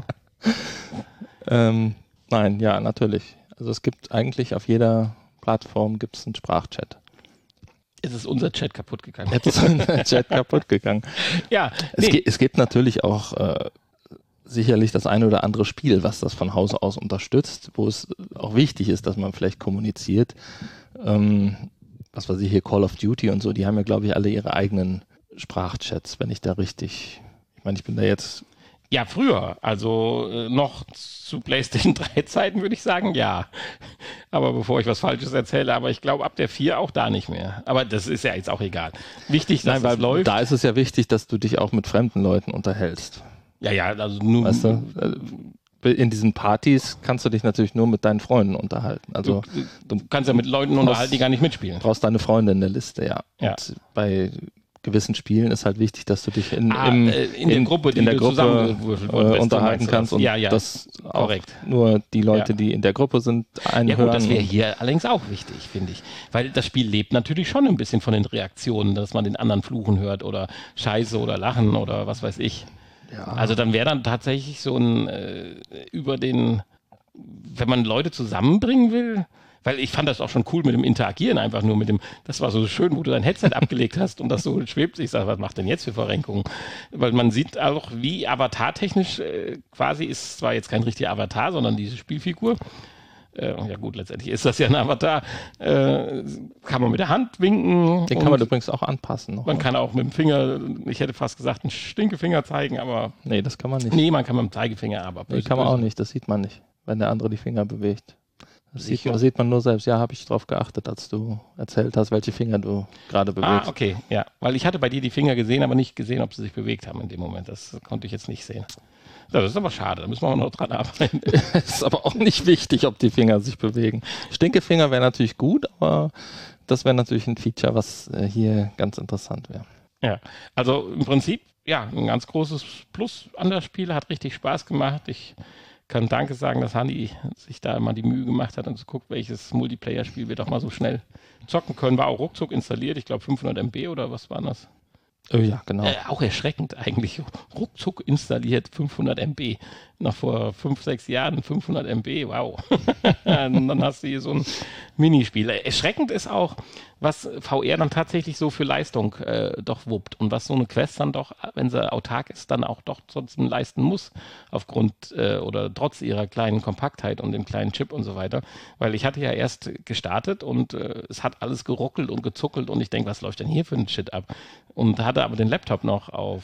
Ähm, nein, ja, natürlich. Also es gibt eigentlich auf jeder Plattform gibt es einen Sprachchat. Jetzt ist unser Chat kaputt gegangen. Jetzt ist der Chat kaputt gegangen. Ja, Es, nee. ge- es gibt natürlich auch äh, sicherlich das eine oder andere Spiel, was das von Hause aus unterstützt, wo es auch wichtig ist, dass man vielleicht kommuniziert. Ähm, was weiß ich hier, Call of Duty und so, die haben ja, glaube ich, alle ihre eigenen Sprachchats, wenn ich da richtig, ich meine, ich bin da jetzt, Ja, früher, also äh, noch zu PlayStation drei Zeiten würde ich sagen, ja. Aber bevor ich was Falsches erzähle, aber ich glaube ab der vier auch da nicht mehr. Aber das ist ja jetzt auch egal. Wichtig, dass nein, weil es läuft. da ist es ja wichtig, dass du dich auch mit fremden Leuten unterhältst. Ja, ja, also nur... Weißt du? Äh, In diesen Partys kannst du dich natürlich nur mit deinen Freunden unterhalten. Also Du kannst ja mit Leuten unterhalten, die gar nicht mitspielen. du brauchst deine Freunde in der Liste, ja. Ja. Und bei gewissen Spielen ist halt wichtig, dass du dich in, Ah, im, äh, in der Gruppe, die in der du Gruppe zusammengewürfelt wurdest, äh, unterhalten meinst du kannst das? und Ja, ja, dass auch korrekt. nur die Leute, Ja. die in der Gruppe sind, einen Ja gut, hören. das wäre hier allerdings auch wichtig, finde ich. Weil das Spiel lebt natürlich schon ein bisschen von den Reaktionen, dass man den anderen fluchen hört oder Scheiße oder Lachen oder was weiß ich. Ja. Also dann wäre dann tatsächlich so ein äh, über den, wenn man Leute zusammenbringen will, weil ich fand das auch schon cool mit dem Interagieren, einfach nur mit dem, das war so schön, wo du dein Headset abgelegt hast und das so schwebt. Ich sage, was macht denn jetzt für Verrenkungen? Weil man sieht auch, wie avatartechnisch äh, quasi ist zwar jetzt kein richtiger Avatar, sondern diese Spielfigur. Äh, ja gut, letztendlich ist das ja ein Avatar. Äh, kann man mit der Hand winken. Den kann man und übrigens auch anpassen. Noch, man ne? kann auch mit dem Finger, ich hätte fast gesagt, einen Stinkefinger zeigen, aber Nee, das kann man nicht. nee, man kann mit dem Zeigefinger, aber Nee, böse, kann man auch böse. nicht. Das sieht man nicht, wenn der andere die Finger bewegt. Das sieht Sicher? man, sieht man nur selbst. Ja, habe ich drauf geachtet, als du erzählt hast, welche Finger du gerade Ah, bewegst. okay, ja. Weil ich hatte bei dir die Finger gesehen, aber nicht gesehen, ob sie sich bewegt haben in dem Moment. Das konnte ich jetzt nicht sehen. Ja, das ist aber schade, da müssen wir auch noch dran arbeiten. Ist aber auch nicht wichtig, ob die Finger sich bewegen. Stinkefinger wäre natürlich gut, aber das wäre natürlich ein Feature, was äh, hier ganz interessant wäre. Ja, also im Prinzip, ja, ein ganz großes Plus an das Spiel, hat richtig Spaß gemacht. Ich kann Danke sagen, dass Hanni sich da mal die Mühe gemacht hat und geguckt, welches Multiplayer-Spiel wir doch mal so schnell zocken können. War auch ruckzuck installiert, ich glaube fünfhundert Megabyte oder was war das? Oh ja, genau. Äh, auch erschreckend eigentlich. Ruckzuck installiert fünfhundert Megabyte. Noch vor fünf, sechs Jahren fünfhundert Megabyte, wow. Und dann hast du hier so ein Minispiel. Erschreckend ist auch, was V R dann tatsächlich so für Leistung äh, doch wuppt und was so eine Quest dann doch, wenn sie autark ist, dann auch doch trotzdem leisten muss, aufgrund äh, oder trotz ihrer kleinen Kompaktheit und dem kleinen Chip und so weiter. Weil ich hatte ja erst gestartet und äh, es hat alles geruckelt und gezuckelt und ich denke, was läuft denn hier für ein Shit ab? Und hatte aber den Laptop noch auf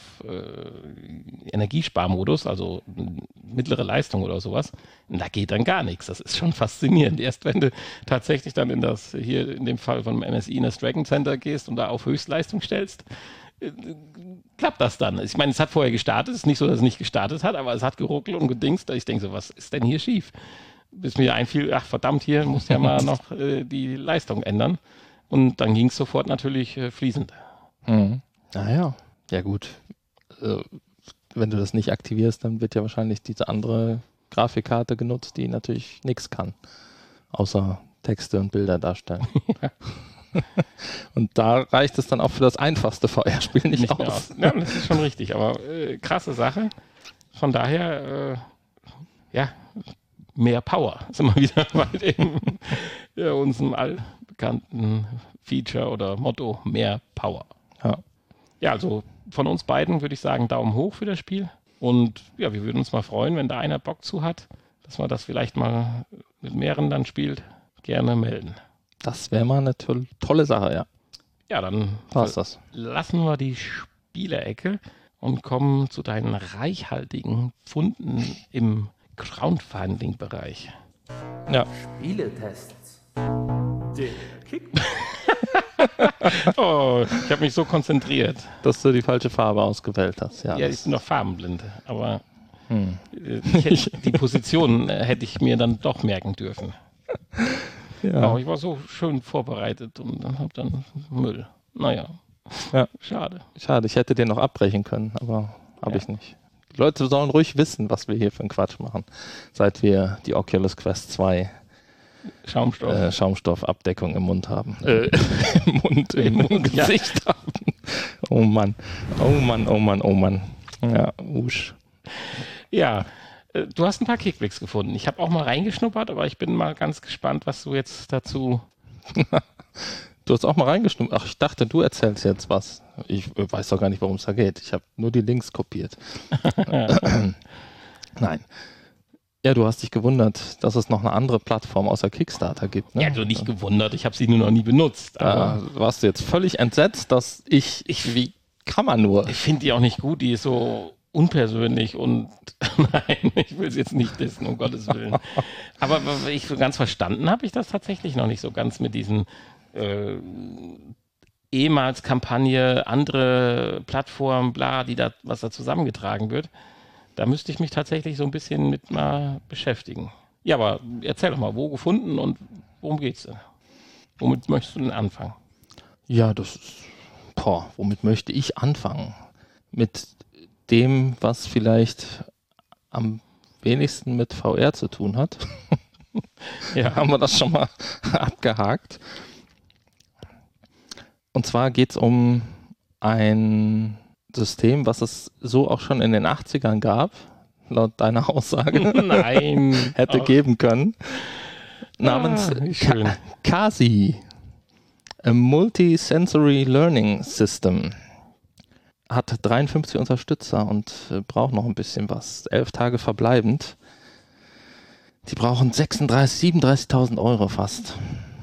äh, Energiesparmodus, also mittlere Leistung oder sowas. Und da geht dann gar nichts. Das ist schon faszinierend. Erst wenn du tatsächlich dann in das, hier in dem Fall von M S I in das Dragon Center gehst und da auf Höchstleistung stellst, äh, klappt das dann. Ich meine, es hat vorher gestartet. Es ist nicht so, dass es nicht gestartet hat, aber es hat geruckelt und gedingst. Ich denke so, was ist denn hier schief? Bis mir einfiel, ach verdammt, hier muss ja mal noch äh, die Leistung ändern. Und dann ging es sofort natürlich äh, fließend. Mhm. Naja, Ja gut, äh, wenn du das nicht aktivierst, dann wird ja wahrscheinlich diese andere Grafikkarte genutzt, die natürlich nichts kann, außer Texte und Bilder darstellen. Ja. Und da reicht es dann auch für das einfachste V R-Spiel nicht, Nicht aus. mehr aus. Ja, das ist schon richtig, aber äh, krasse Sache. Von daher, äh, ja, mehr Power. Sind wir wieder bei dem, ja, unserem allbekannten Feature oder Motto, mehr Power. Ja. Ja, also von uns beiden würde ich sagen, Daumen hoch für das Spiel. Und ja, wir würden uns mal freuen, wenn da einer Bock zu hat, dass man das vielleicht mal mit mehreren dann spielt, gerne melden. Das wäre mal eine to- tolle Sache, ja. Ja, dann War's das. lassen wir die Spielecke und kommen zu deinen reichhaltigen Funden im Crowdfunding-Bereich. Ja. Spieletests. Der Kick. Oh, ich habe mich so konzentriert. Dass du die falsche Farbe ausgewählt hast. Ja, Ja, ich das, bin noch farbenblind, aber hm. äh, ich hätte, die Position äh, hätte ich mir dann doch merken dürfen. ja. Aber ich war so schön vorbereitet und dann habe dann Müll. Naja, Ja. schade. Schade, ich hätte den noch abbrechen können, aber habe Ja. ich nicht. Die Leute sollen ruhig wissen, was wir hier für einen Quatsch machen, seit wir die Oculus Quest zwei Schaumstoff. äh, Schaumstoffabdeckung im Mund haben. Äh, im Mund, im, im Ja. Gesicht haben. Oh Mann, oh Mann, oh Mann, oh Mann. Ja, usch. Ja, äh, du hast ein paar Kickbacks gefunden. Ich habe auch mal reingeschnuppert, aber ich bin mal ganz gespannt, was du jetzt dazu... Du hast auch mal reingeschnuppert. Ach, ich dachte, du erzählst jetzt was. Ich äh, weiß doch gar nicht, worum es da geht. Ich habe nur die Links kopiert. Nein. Ja, du hast dich gewundert, dass es noch eine andere Plattform außer Kickstarter gibt. Ne? Ja, du nicht gewundert, ich habe sie nur noch nie benutzt. Da Aber warst du jetzt völlig entsetzt, dass ich, ich wie kann man nur? ich finde die auch nicht gut, die ist so unpersönlich und nein, ich will es jetzt nicht dissen, um Gottes Willen. Aber ich so ganz verstanden habe ich das tatsächlich noch nicht so ganz mit diesen äh, ehemals Kampagne, andere Plattformen, bla, die da, was da zusammengetragen wird. Da müsste ich mich tatsächlich so ein bisschen mit mal beschäftigen. Ja, aber erzähl doch mal, wo gefunden und worum geht's denn? Womit möchtest du denn anfangen? Ja, das ist, boah, womit möchte ich anfangen? Mit dem, was vielleicht am wenigsten mit V R zu tun hat. Ja, Haben wir das schon mal abgehakt. Und zwar geht es um ein System, was es so auch schon in den achtzigern gab, laut deiner Aussage, nein. hätte Ach. geben können, namens Ah, wie schön. Ka- CASI, a Multi-Sensory Learning System. Hat dreiundfünfzig Unterstützer und äh, braucht noch ein bisschen was. Elf Tage verbleibend. Die brauchen sechsunddreißig, siebenunddreißigtausend Euro fast.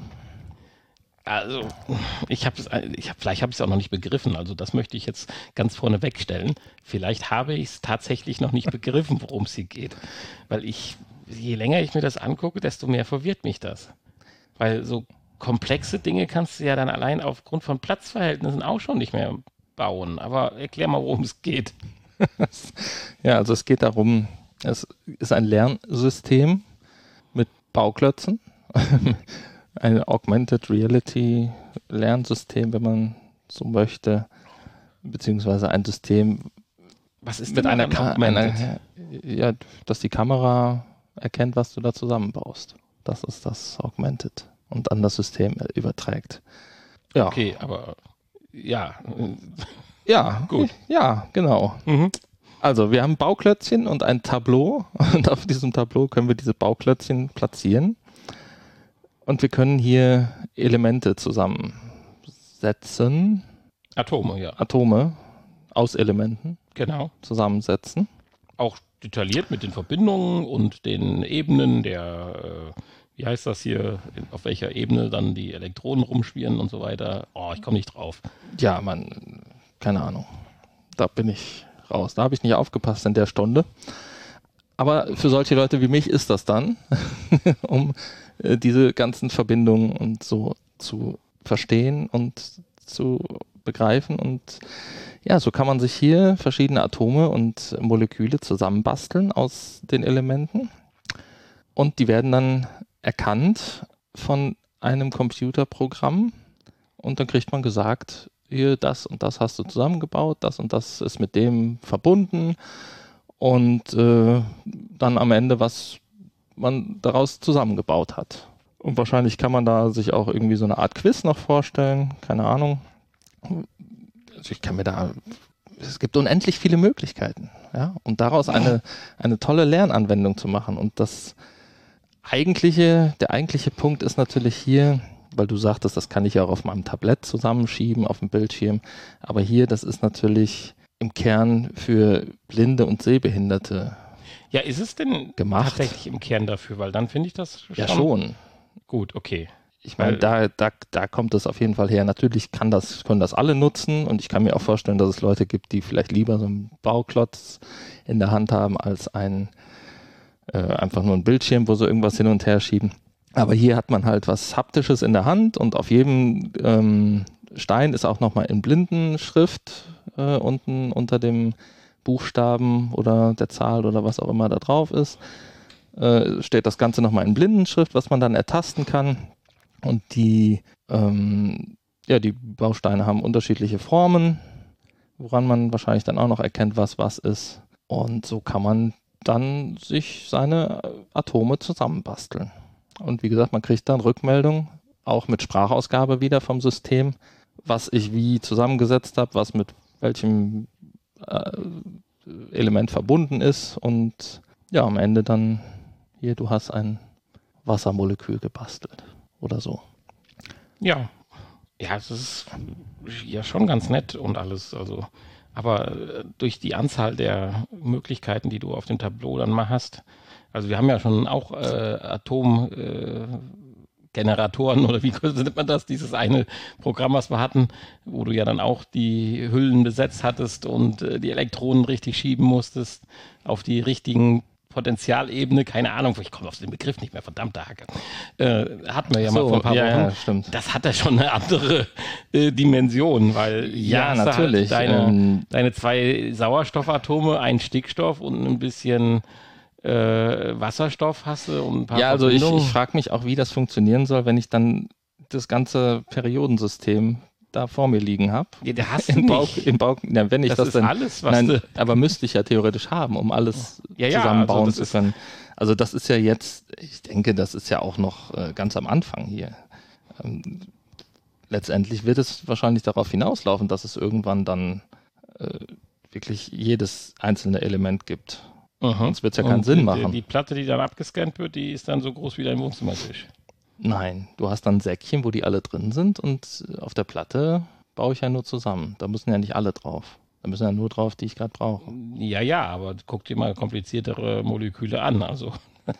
Also, ich habe es, ich hab, vielleicht habe ich es auch noch nicht begriffen. Also, das möchte ich jetzt ganz vorne wegstellen. Vielleicht habe ich es tatsächlich noch nicht begriffen, worum es hier geht. Weil ich, je länger ich mir das angucke, desto mehr verwirrt mich das. Weil so komplexe Dinge kannst du ja dann allein aufgrund von Platzverhältnissen auch schon nicht mehr bauen. Aber erklär mal, worum es geht. Ja, also es geht darum, es ist ein Lernsystem mit Bauklötzen. Ein Augmented Reality Lernsystem, wenn man so möchte, beziehungsweise ein System Was ist mit denn einer, daran Ka augmented? einer ja, dass die Kamera erkennt, was du da zusammenbaust. Das ist das Augmented und an das System überträgt. Ja, Okay, aber ja. ja, Gut. Ja, genau. Mhm. Also wir haben Bauklötzchen und ein Tableau und auf diesem Tableau können wir diese Bauklötzchen platzieren. Und wir können hier Elemente zusammensetzen, Atome, ja. Atome aus Elementen Genau. zusammensetzen. Auch detailliert mit den Verbindungen und den Ebenen der, äh, wie heißt das hier, auf welcher Ebene dann die Elektronen rumschwirren und so weiter. Oh, ich komme nicht drauf. Ja, man, keine Ahnung. Da bin ich raus. Da habe ich nicht aufgepasst in der Stunde. Aber für solche Leute wie mich ist das dann, um äh, diese ganzen Verbindungen und so zu verstehen und zu begreifen. Und ja, so kann man sich hier verschiedene Atome und Moleküle zusammenbasteln aus den Elementen. Und die werden dann erkannt von einem Computerprogramm. Und dann kriegt man gesagt, hier das und das hast du zusammengebaut, das und das ist mit dem verbunden und äh, dann am Ende, was man daraus zusammengebaut hat. Und wahrscheinlich kann man da sich auch irgendwie so eine Art Quiz noch vorstellen, keine Ahnung. Also ich kann mir da, es gibt unendlich viele Möglichkeiten, ja, und daraus eine, eine tolle Lernanwendung zu machen. Und das eigentliche, der eigentliche Punkt ist natürlich hier, weil du sagtest, das kann ich ja auch auf meinem Tablett zusammenschieben, auf dem Bildschirm, aber hier, das ist natürlich im Kern für Blinde und Sehbehinderte. Ja, ist es denn gemacht. Tatsächlich im Kern dafür? Weil dann finde ich das schon... Ja, schon. Gut, okay. Ich meine, da, da, da kommt es auf jeden Fall her. Natürlich kann das, können das alle nutzen und ich kann mir auch vorstellen, dass es Leute gibt, die vielleicht lieber so einen Bauklotz in der Hand haben, als ein, äh, einfach nur ein Bildschirm, wo sie irgendwas hin und her schieben. Aber hier hat man halt was Haptisches in der Hand und auf jedem ähm, Stein ist auch nochmal in Blindenschrift äh, unten unter dem Buchstaben oder der Zahl oder was auch immer da drauf ist, äh, steht das Ganze nochmal in Blindenschrift, was man dann ertasten kann. Und die, ähm, ja, die Bausteine haben unterschiedliche Formen, woran man wahrscheinlich dann auch noch erkennt, was was ist. Und so kann man dann sich seine Atome zusammenbasteln. Und wie gesagt, man kriegt dann Rückmeldung, auch mit Sprachausgabe wieder vom System, was ich wie zusammengesetzt habe, was mit welchem äh, Element verbunden ist. Und ja, am Ende dann, hier, du hast ein Wassermolekül gebastelt oder so. Ja, ja, es ist ja schon ganz nett und alles, also, aber durch die Anzahl der Möglichkeiten, die du auf dem Tableau dann mal hast, also wir haben ja schon auch äh, Atomgeneratoren äh, oder wie nennt man das, dieses eine Programm, was wir hatten, wo du ja dann auch die Hüllen besetzt hattest und äh, die Elektronen richtig schieben musstest auf die richtigen Potentialebene, keine Ahnung, ich komme auf den Begriff nicht mehr, verdammte Hacke. Äh, hatten wir ja so, mal vor ein paar ja, Wochen. Ja, stimmt. Das hat ja schon eine andere äh, Dimension, weil ja, natürlich. Halt deine, ähm, deine zwei Sauerstoffatome, ein Stickstoff und ein bisschen äh, Wasserstoff hast du und ein paar Ja, also ich, Verbindungen. ich frage mich auch, wie das funktionieren soll, wenn ich dann das ganze Periodensystem da vor mir liegen habe. Ja, der hast du Im Bau, nicht. im Bau, ja, wenn ich Das das, ist dann, alles, was nein, du- aber müsste ich ja theoretisch haben, um alles Ja, ja, zusammenbauen also das zu können. Also das ist ja jetzt, ich denke, das ist ja auch noch äh, ganz am Anfang hier. Ähm, letztendlich wird es wahrscheinlich darauf hinauslaufen, dass es irgendwann dann äh, wirklich jedes einzelne Element gibt. Mhm. Sonst wird's ja keinen Und Sinn die, machen. Die Platte, die dann abgescannt wird, die ist dann so groß wie dein Wohnzimmertisch. Nein, du hast dann ein Säckchen, wo die alle drin sind und auf der Platte baue ich ja nur zusammen. Da müssen ja nicht alle drauf. Da müssen ja nur drauf, die ich gerade brauche. Ja, ja, aber guck dir mal kompliziertere Moleküle an. Also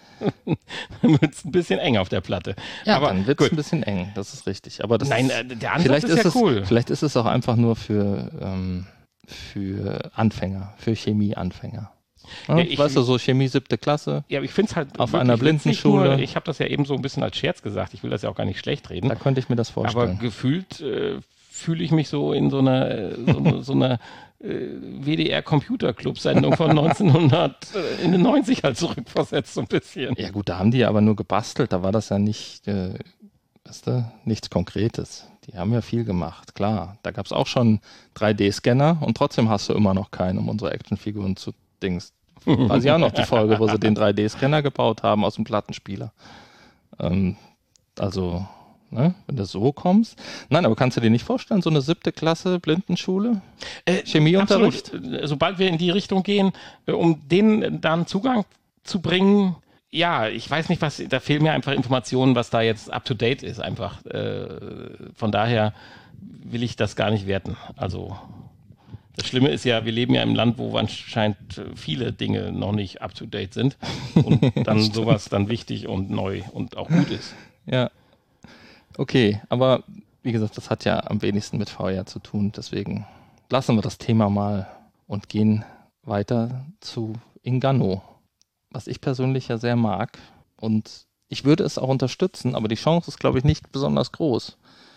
dann wird es ein bisschen eng auf der Platte. Ja, aber dann wird es gut. ein bisschen eng, das ist richtig. Aber das Nein, ist, äh, der Ansatz vielleicht ist ja es, cool. Vielleicht ist es auch einfach nur für, ähm, für Anfänger, für Chemieanfänger. Ja, Ja, ich- weißt du, so Chemie siebte Klasse, Ja, aber ich finde es halt Auf wirklich einer witzig, Blindenschule. nur, ich habe das ja eben so ein bisschen als Scherz gesagt. Ich will das ja auch gar nicht schlecht reden. da könnte ich mir das Aber vorstellen. gefühlt äh, fühle ich mich so in so einer, äh, so, so einer äh, W D R-Computerclub-Sendung von neunzehnhundertneunzig halt zurückversetzt, so ein bisschen. Ja gut, da haben die aber nur gebastelt, da war das ja nicht, äh, weißt du, nichts Konkretes. Die haben ja viel gemacht, klar. Da gab es auch schon drei D-Scanner und trotzdem hast du immer noch keinen, um unsere Actionfiguren zu Dings. Weiß ich auch noch die Folge, wo sie den drei D-Scanner gebaut haben aus dem Plattenspieler. Ähm, also, ne, wenn du so kommst. Nein, aber kannst du dir nicht vorstellen, so eine siebte Klasse Blindenschule? Äh, Chemieunterricht? Absolut. Sobald wir in die Richtung gehen, äh, um denen dann Zugang zu bringen, ja, ich weiß nicht, was, da fehlen mir einfach Informationen, was da jetzt up to date ist, einfach. Äh, von daher will ich das gar nicht werten. Also, das Schlimme ist ja, wir leben ja im Land, wo anscheinend viele Dinge noch nicht up to date sind und dann sowas dann wichtig und neu und auch gut ist. Ja. Okay, aber wie gesagt, das hat ja am wenigsten mit V R zu tun, deswegen lassen wir das Thema mal und gehen weiter zu Ingano, was ich persönlich ja sehr mag und ich würde es auch unterstützen, aber die Chance ist, glaube ich, nicht besonders groß.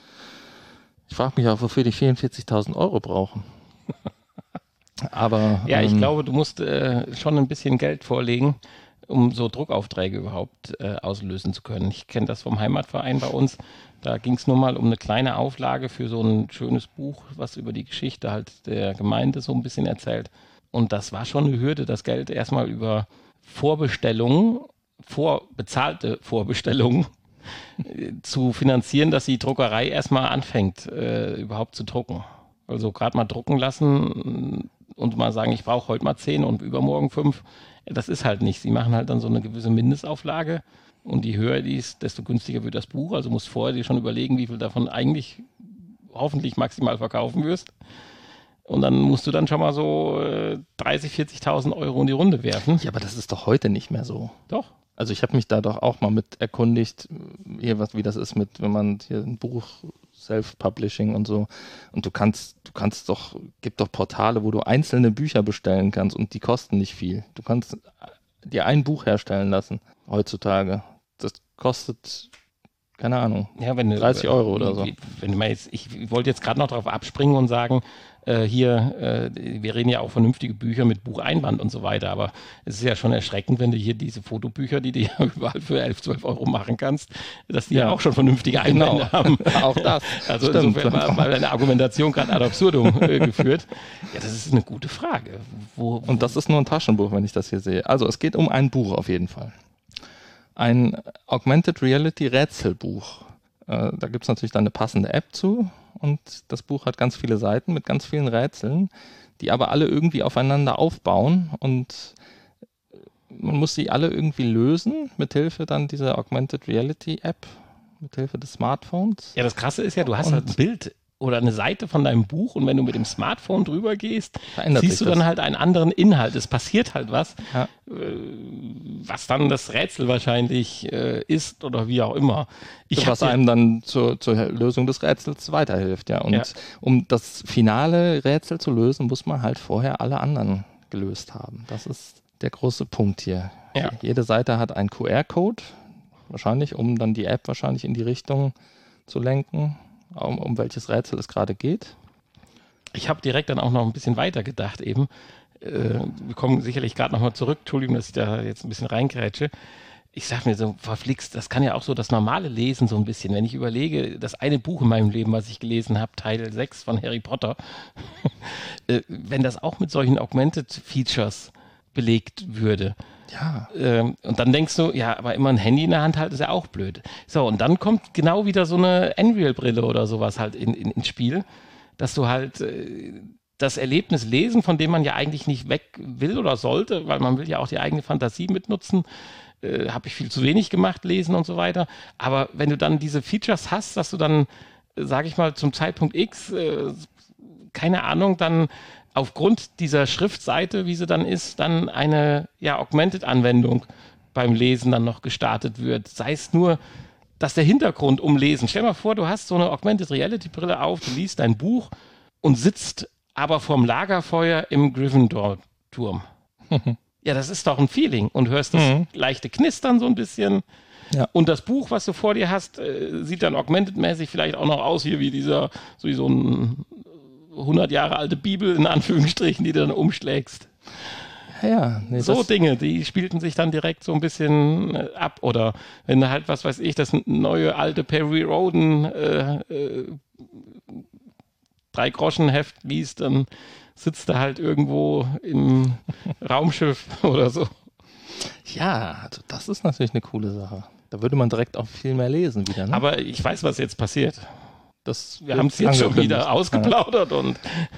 Ich frage mich auch, wofür die vierundvierzigtausend Euro brauchen. Aber Ja, ich ähm, glaube, du musst äh, schon ein bisschen Geld vorlegen, um so Druckaufträge überhaupt äh, auslösen zu können. Ich kenne das vom Heimatverein bei uns. Da ging es nur mal um eine kleine Auflage für so ein schönes Buch, was über die Geschichte halt der Gemeinde so ein bisschen erzählt. Und das war schon eine Hürde, das Geld erstmal über Vorbestellungen, vorbezahlte Vorbestellungen äh, zu finanzieren, dass die Druckerei erstmal anfängt, äh, überhaupt zu drucken. Also gerade mal drucken lassen und mal sagen, ich brauche heute mal zehn und übermorgen fünf. Das ist halt nicht. Sie machen halt dann so eine gewisse Mindestauflage und je höher die ist, desto günstiger wird das Buch. Also musst vorher dir schon überlegen, wie viel davon eigentlich hoffentlich maximal verkaufen wirst. Und dann musst du dann schon mal so äh, dreißig, vierzigtausend Euro in die Runde werfen. Ja, aber das ist doch heute nicht mehr so. Doch. Also ich habe mich da doch auch mal mit erkundigt, hier was, wie das ist mit, wenn man hier ein Buch Self-Publishing und so. Und du kannst, du kannst doch, gibt doch Portale, wo du einzelne Bücher bestellen kannst und die kosten nicht viel. Du kannst dir ein Buch herstellen lassen heutzutage. Das kostet, keine Ahnung, ja, wenn du, dreißig Euro oder so. Wenn du mal jetzt, ich wollte jetzt gerade noch darauf abspringen und sagen, äh, hier, äh, wir reden ja auch vernünftige Bücher mit Bucheinband und so weiter, aber es ist ja schon erschreckend, wenn du hier diese Fotobücher, die du ja überall für elf, zwölf Euro machen kannst, dass die ja, ja auch schon vernünftige Einbände genau. haben. Auch das. Also Stimmt. insofern war, war eine Argumentation gerade ad absurdum äh, geführt. Ja, das ist eine gute Frage. Wo, wo und das ist nur ein Taschenbuch, wenn ich das hier sehe. Also es geht um ein Buch auf jeden Fall. Ein Augmented Reality Rätselbuch. Äh, da gibt es natürlich dann eine passende App zu und das Buch hat ganz viele Seiten mit ganz vielen Rätseln, die aber alle irgendwie aufeinander aufbauen und man muss sie alle irgendwie lösen, mithilfe dann dieser Augmented Reality App, mithilfe des Smartphones. Ja, das Krasse ist ja, du hast und halt ein Bild oder eine Seite von deinem Buch und wenn du mit dem Smartphone drüber gehst, verändert siehst sich du dann das. halt einen anderen Inhalt. Es passiert halt was, Ja. äh, was dann das Rätsel wahrscheinlich äh, ist oder wie auch immer. Ich was hatte- einem dann zur, zur Lösung des Rätsels weiterhilft, ja. Und Ja. um das finale Rätsel zu lösen, muss man halt vorher alle anderen gelöst haben. Das ist der große Punkt hier. Ja. Jede Seite hat einen Q R-Code, wahrscheinlich, um dann die App wahrscheinlich in die Richtung zu lenken, um, um welches Rätsel es gerade geht. Ich habe direkt dann auch noch ein bisschen weiter gedacht eben. Äh, wir kommen sicherlich gerade nochmal zurück. Entschuldigung, dass ich da jetzt ein bisschen reingrätsche. Ich sag mir so, verflixt, das kann ja auch so das normale Lesen so ein bisschen. Wenn ich überlege, das eine Buch in meinem Leben, was ich gelesen habe, Teil sechs von Harry Potter, äh, wenn das auch mit solchen Augmented Features belegt würde. Ja. Ähm, und dann denkst du, ja, aber immer ein Handy in der Hand halten ist ja auch blöd. So, und dann kommt genau wieder so eine Unreal-Brille oder sowas halt in, in, ins Spiel, dass du halt äh, das Erlebnis lesen, von dem man ja eigentlich nicht weg will oder sollte, weil man will ja auch die eigene Fantasie mitnutzen, äh, habe ich viel zu wenig gemacht, lesen und so weiter. Aber wenn du dann diese Features hast, dass du dann, äh, sage ich mal, zum Zeitpunkt X, äh, keine Ahnung, dann aufgrund dieser Schriftseite, wie sie dann ist, dann eine ja, Augmented-Anwendung beim Lesen dann noch gestartet wird. Sei es nur, dass der Hintergrund umlesen. Stell dir mal vor, du hast so eine Augmented Reality-Brille auf, du liest dein Buch und sitzt aber vorm Lagerfeuer im Gryffindor-Turm. Ja, das ist doch ein Feeling. Und hörst das Mhm. leichte Knistern so ein bisschen. Ja. Und das Buch, was du vor dir hast, äh, sieht dann augmented-mäßig vielleicht auch noch aus, hier wie dieser, so wie so ein hundert Jahre alte Bibel, in Anführungsstrichen, die du dann umschlägst. Ja, nee, So das, Dinge, die spielten sich dann direkt so ein bisschen äh, ab. Oder wenn du halt, was weiß ich, das neue alte Perry Rhodan äh, äh, Drei-Groschen-Heft liest, dann sitzt du halt irgendwo im Raumschiff oder so. ja, also das ist natürlich eine coole Sache. Da würde man direkt auch viel mehr lesen wieder. Ne? Aber ich weiß, was jetzt passiert. das Wir haben es jetzt schon wieder ausgeplaudert und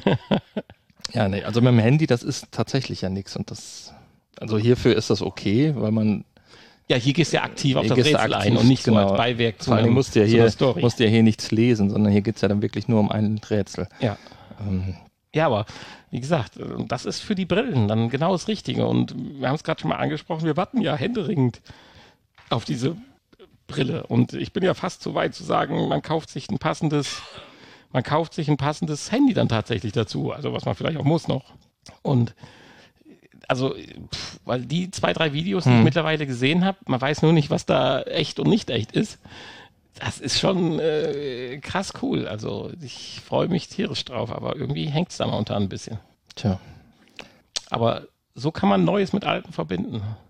Ja, nee, also mit dem Handy, das ist tatsächlich ja nichts. Und das, also hierfür ist das okay, weil man. ja, hier gehst du ja aktiv auf Hier das gehst du Rätsel aktiv, ein und nicht so genau. als Beiwerk zu Vor allem einem- musst du ja zu einer hier, Story. musst du ja hier nichts lesen, sondern hier geht es ja dann wirklich nur um ein Rätsel. Ja. Ähm, Ja, aber wie gesagt, das ist für die Brillen dann genau das Richtige. Und wir haben es gerade schon mal angesprochen, wir warten ja händeringend auf diese Brille. Und ich bin ja fast so weit zu sagen, man kauft sich ein passendes, man kauft sich ein passendes Handy dann tatsächlich dazu. Also was man vielleicht auch muss noch. Und also, pff, weil die zwei, drei Videos, die ich Hm. mittlerweile gesehen habe, man weiß nur nicht, was da echt und nicht echt ist. Das ist schon äh, krass cool. Also ich freue mich tierisch drauf, aber irgendwie hängt es da momentan ein bisschen. tja. Aber so kann man Neues mit Alten verbinden.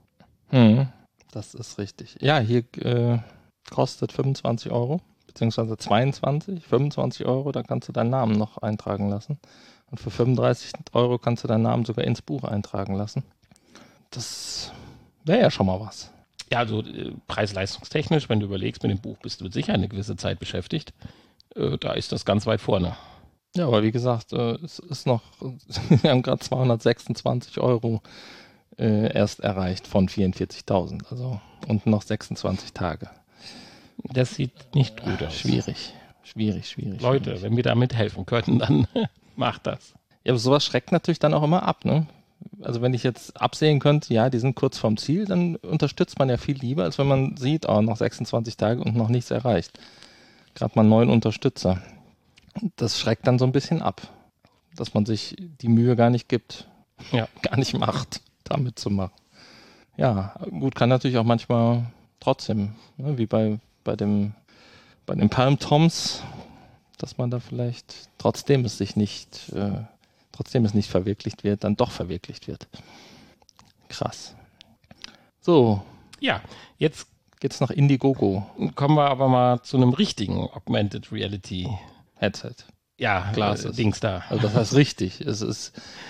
Hm, das ist richtig. Ja, hier äh, kostet fünfundzwanzig Euro, beziehungsweise zweiundzwanzig, fünfundzwanzig Euro, da kannst du deinen Namen noch eintragen lassen. Und für fünfunddreißig Euro kannst du deinen Namen sogar ins Buch eintragen lassen. Das wäre ja schon mal was. Ja, also äh, preis-leistungstechnisch, wenn du überlegst, mit dem Buch bist du mit Sicherheit eine gewisse Zeit beschäftigt. Äh, da ist das ganz weit vorne. Ja, aber wie gesagt, äh, es ist noch, wir haben gerade zweihundertsechsundzwanzig Euro äh, erst erreicht von vierundvierzigtausend, also und noch sechsundzwanzig Tage. Das sieht nicht gut aus. Schwierig, schwierig, schwierig. Leute, schwierig. wenn wir da mithelfen könnten, dann macht das. Ja, aber sowas schreckt natürlich dann auch immer ab, ne? Also wenn ich jetzt absehen könnte, ja, die sind kurz vorm Ziel, dann unterstützt man ja viel lieber, als wenn man sieht, oh, noch sechsundzwanzig Tage und noch nichts erreicht. Gerade mal einen neuen Unterstützer. Das schreckt dann so ein bisschen ab, dass man sich die Mühe gar nicht gibt, Ja. gar nicht macht, damit zu machen. Ja, gut, kann natürlich auch manchmal trotzdem, ne, wie bei, bei dem bei den Palm Toms, dass man da vielleicht, trotzdem es sich nicht, äh, trotzdem es nicht verwirklicht wird, dann doch verwirklicht wird. Krass. So, Ja, jetzt geht's nach Indiegogo kommen wir aber mal zu einem richtigen Augmented Reality. Headset. Ja, Glasses. äh, Dings da. Also das heißt richtig. Es ist,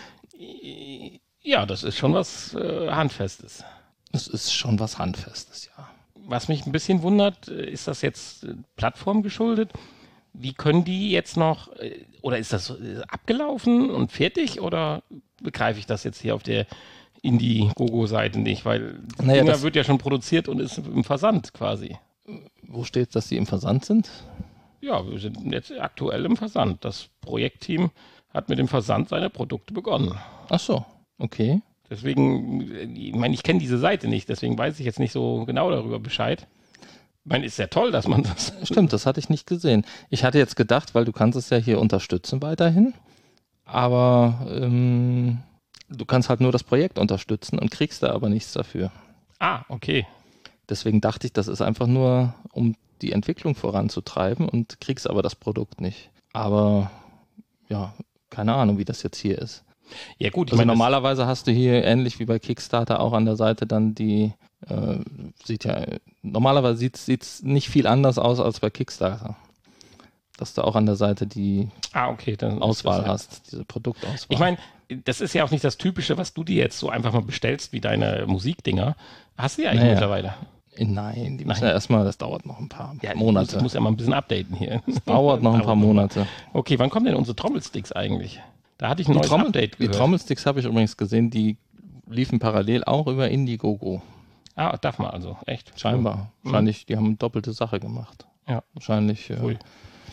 Ja, das ist schon was äh, Handfestes. es ist schon was Handfestes, ja. Was mich ein bisschen wundert, äh, ist das jetzt äh, Plattform geschuldet? Wie können die jetzt noch, äh, oder ist das äh, abgelaufen und fertig, oder begreife ich das jetzt hier auf der Indiegogo-Seite nicht? Weil die Naja, Dinger das- wird ja schon produziert und ist im Versand quasi. Wo steht, dass sie im Versand sind? Ja, wir sind jetzt aktuell im Versand. Das Projektteam hat mit dem Versand seiner Produkte begonnen. Ach so, okay. Deswegen, ich meine, ich kenne diese Seite nicht, deswegen weiß ich jetzt nicht so genau darüber Bescheid. Ich meine, ist ja toll, dass man das... Stimmt, das hatte ich nicht gesehen. Ich hatte jetzt gedacht, weil du kannst es ja hier unterstützen weiterhin, aber ähm, du kannst halt nur das Projekt unterstützen und kriegst da aber nichts dafür. Ah, okay. Deswegen dachte ich, das ist einfach nur, um die Entwicklung voranzutreiben und kriegst aber das Produkt nicht. Aber ja, keine Ahnung, wie das jetzt hier ist. Ja gut, ich Also meine, das- normalerweise hast du hier ähnlich wie bei Kickstarter auch an der Seite dann die, äh, sieht ja, normalerweise sieht es nicht viel anders aus als bei Kickstarter. Dass du auch an der Seite die ah, okay, dann ist Auswahl das ja- hast, diese Produktauswahl. Ich meine, das ist ja auch nicht das Typische, was du dir jetzt so einfach mal bestellst, wie deine Musikdinger. Hast du ja eigentlich Naja. mittlerweile. Nein, die müssen Nein. ja erstmal, das dauert noch ein paar Ja, Monate. Muss, muss ja mal ein bisschen updaten hier. dauert noch ein paar Monate. Okay, wann kommen denn unsere Trommelsticks eigentlich? Da hatte ich ein Die, neues Trommel, Update die gehört. Trommelsticks habe ich übrigens gesehen, die liefen parallel auch über Indiegogo. Ah, darf man also, echt? Scheinbar. Mhm. Wahrscheinlich, die haben doppelte Sache gemacht. Ja. Wahrscheinlich. Äh, Cool.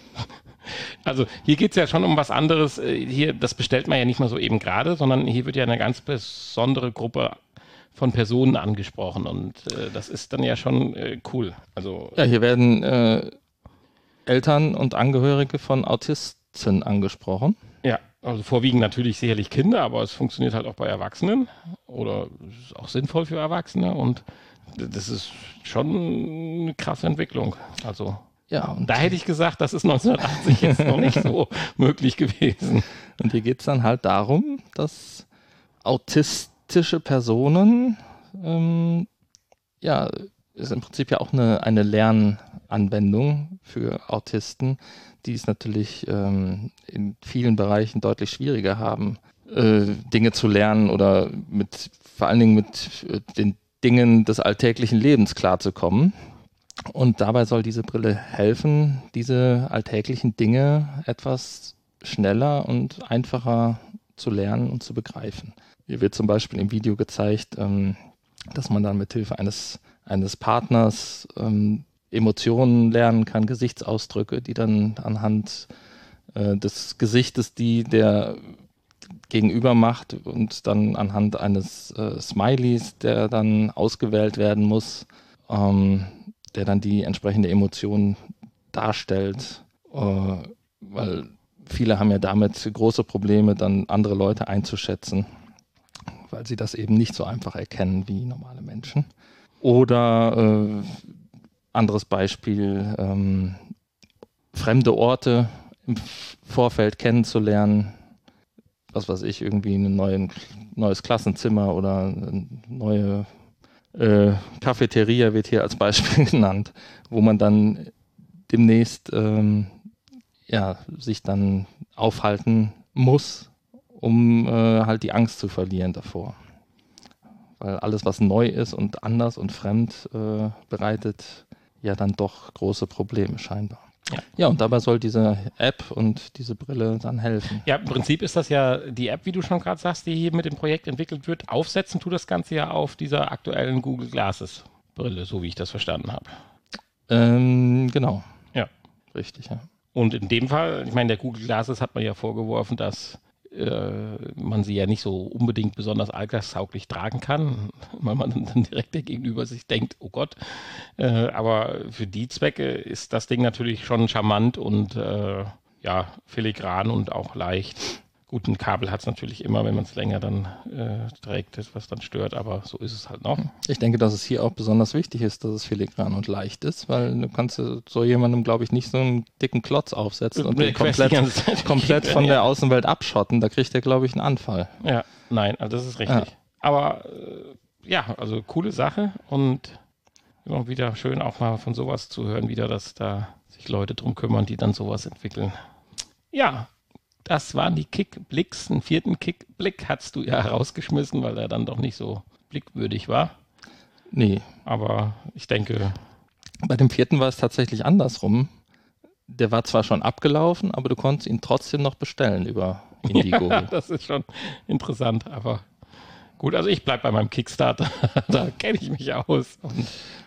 Also hier geht es ja schon um was anderes. Äh, Hier, das bestellt man ja nicht mal so eben gerade, sondern hier wird ja eine ganz besondere Gruppe von Personen angesprochen und äh, das ist dann ja schon äh, cool. Also Ja, hier werden äh, Eltern und Angehörige von Autisten angesprochen. ja, also vorwiegend natürlich sicherlich Kinder, aber es funktioniert halt auch bei Erwachsenen oder es ist auch sinnvoll für Erwachsene und das ist schon eine krasse Entwicklung. Also Ja, und, da hätte ich gesagt, das ist neunzehnhundertachtzig jetzt noch nicht so möglich gewesen. und hier geht es dann halt darum, dass autistische Personen, ähm, ja, ist im Prinzip ja auch eine, eine Lernanwendung für Autisten, die es natürlich ähm, in vielen Bereichen deutlich schwieriger haben, äh, Dinge zu lernen oder mit vor allen Dingen mit äh, den Dingen des alltäglichen Lebens klarzukommen. Und dabei soll diese Brille helfen, diese alltäglichen Dinge etwas schneller und einfacher zu lernen und zu begreifen. Hier wird zum Beispiel im Video gezeigt, ähm, dass man dann mit Hilfe eines, eines Partners ähm, Emotionen lernen kann, Gesichtsausdrücke, die dann anhand äh, des Gesichtes, die der Gegenüber macht und dann anhand eines äh, Smileys, der dann ausgewählt werden muss, ähm, der dann die entsprechende Emotion darstellt, äh, weil viele haben ja damit große Probleme, dann andere Leute einzuschätzen, weil sie das eben nicht so einfach erkennen wie normale Menschen. Oder äh, anderes Beispiel, ähm, fremde Orte im Vorfeld kennenzulernen, was weiß ich, irgendwie ein neuen, neues Klassenzimmer oder eine neue äh, Cafeteria wird hier als Beispiel genannt, wo man dann demnächst ähm, ja, sich dann aufhalten muss, um äh, halt die Angst zu verlieren davor. Weil alles, was neu ist und anders und fremd, äh, bereitet ja dann doch große Probleme scheinbar. Ja. ja, und dabei soll diese App und diese Brille dann helfen. Ja, im Prinzip ist das ja die App, wie du schon gerade sagst, die hier mit dem Projekt entwickelt wird. Aufsetzen tut das Ganze ja auf dieser aktuellen Google Glasses Brille, so wie ich das verstanden habe. Ähm, genau. Ja. Richtig, ja. Und in dem Fall, ich meine, der Google Glasses hat man ja vorgeworfen, dass äh, man sie ja nicht so unbedingt besonders alltagstauglich tragen kann, weil man dann direkt gegenüber sich denkt, oh Gott. Äh, aber für die Zwecke ist das Ding natürlich schon charmant und äh, ja, filigran und auch leicht. Gut, ein Kabel hat es natürlich immer, wenn man es länger dann äh, trägt, was dann stört, aber so ist es halt noch. Ich denke, dass es hier auch besonders wichtig ist, dass es filigran und leicht ist, weil du kannst so jemandem, glaube ich, nicht so einen dicken Klotz aufsetzen und den komplett, komplett von der Außenwelt abschotten. Da kriegt der, glaube ich, einen Anfall. Ja, nein, also das ist richtig. Ja. Aber äh, ja, also coole Sache und immer wieder schön auch mal von sowas zu hören, wieder, dass da sich Leute drum kümmern, die dann sowas entwickeln. Ja, das waren die Kickblicks. Einen vierten Kickblick hast du ja rausgeschmissen, weil er dann doch nicht so blickwürdig war. Nee. Aber ich denke... Bei dem vierten war es tatsächlich andersrum. Der war zwar schon abgelaufen, aber du konntest ihn trotzdem noch bestellen über Indiegogo. Ja, das ist schon interessant, aber gut, also ich bleibe bei meinem Kickstarter. Da kenne ich mich aus. Und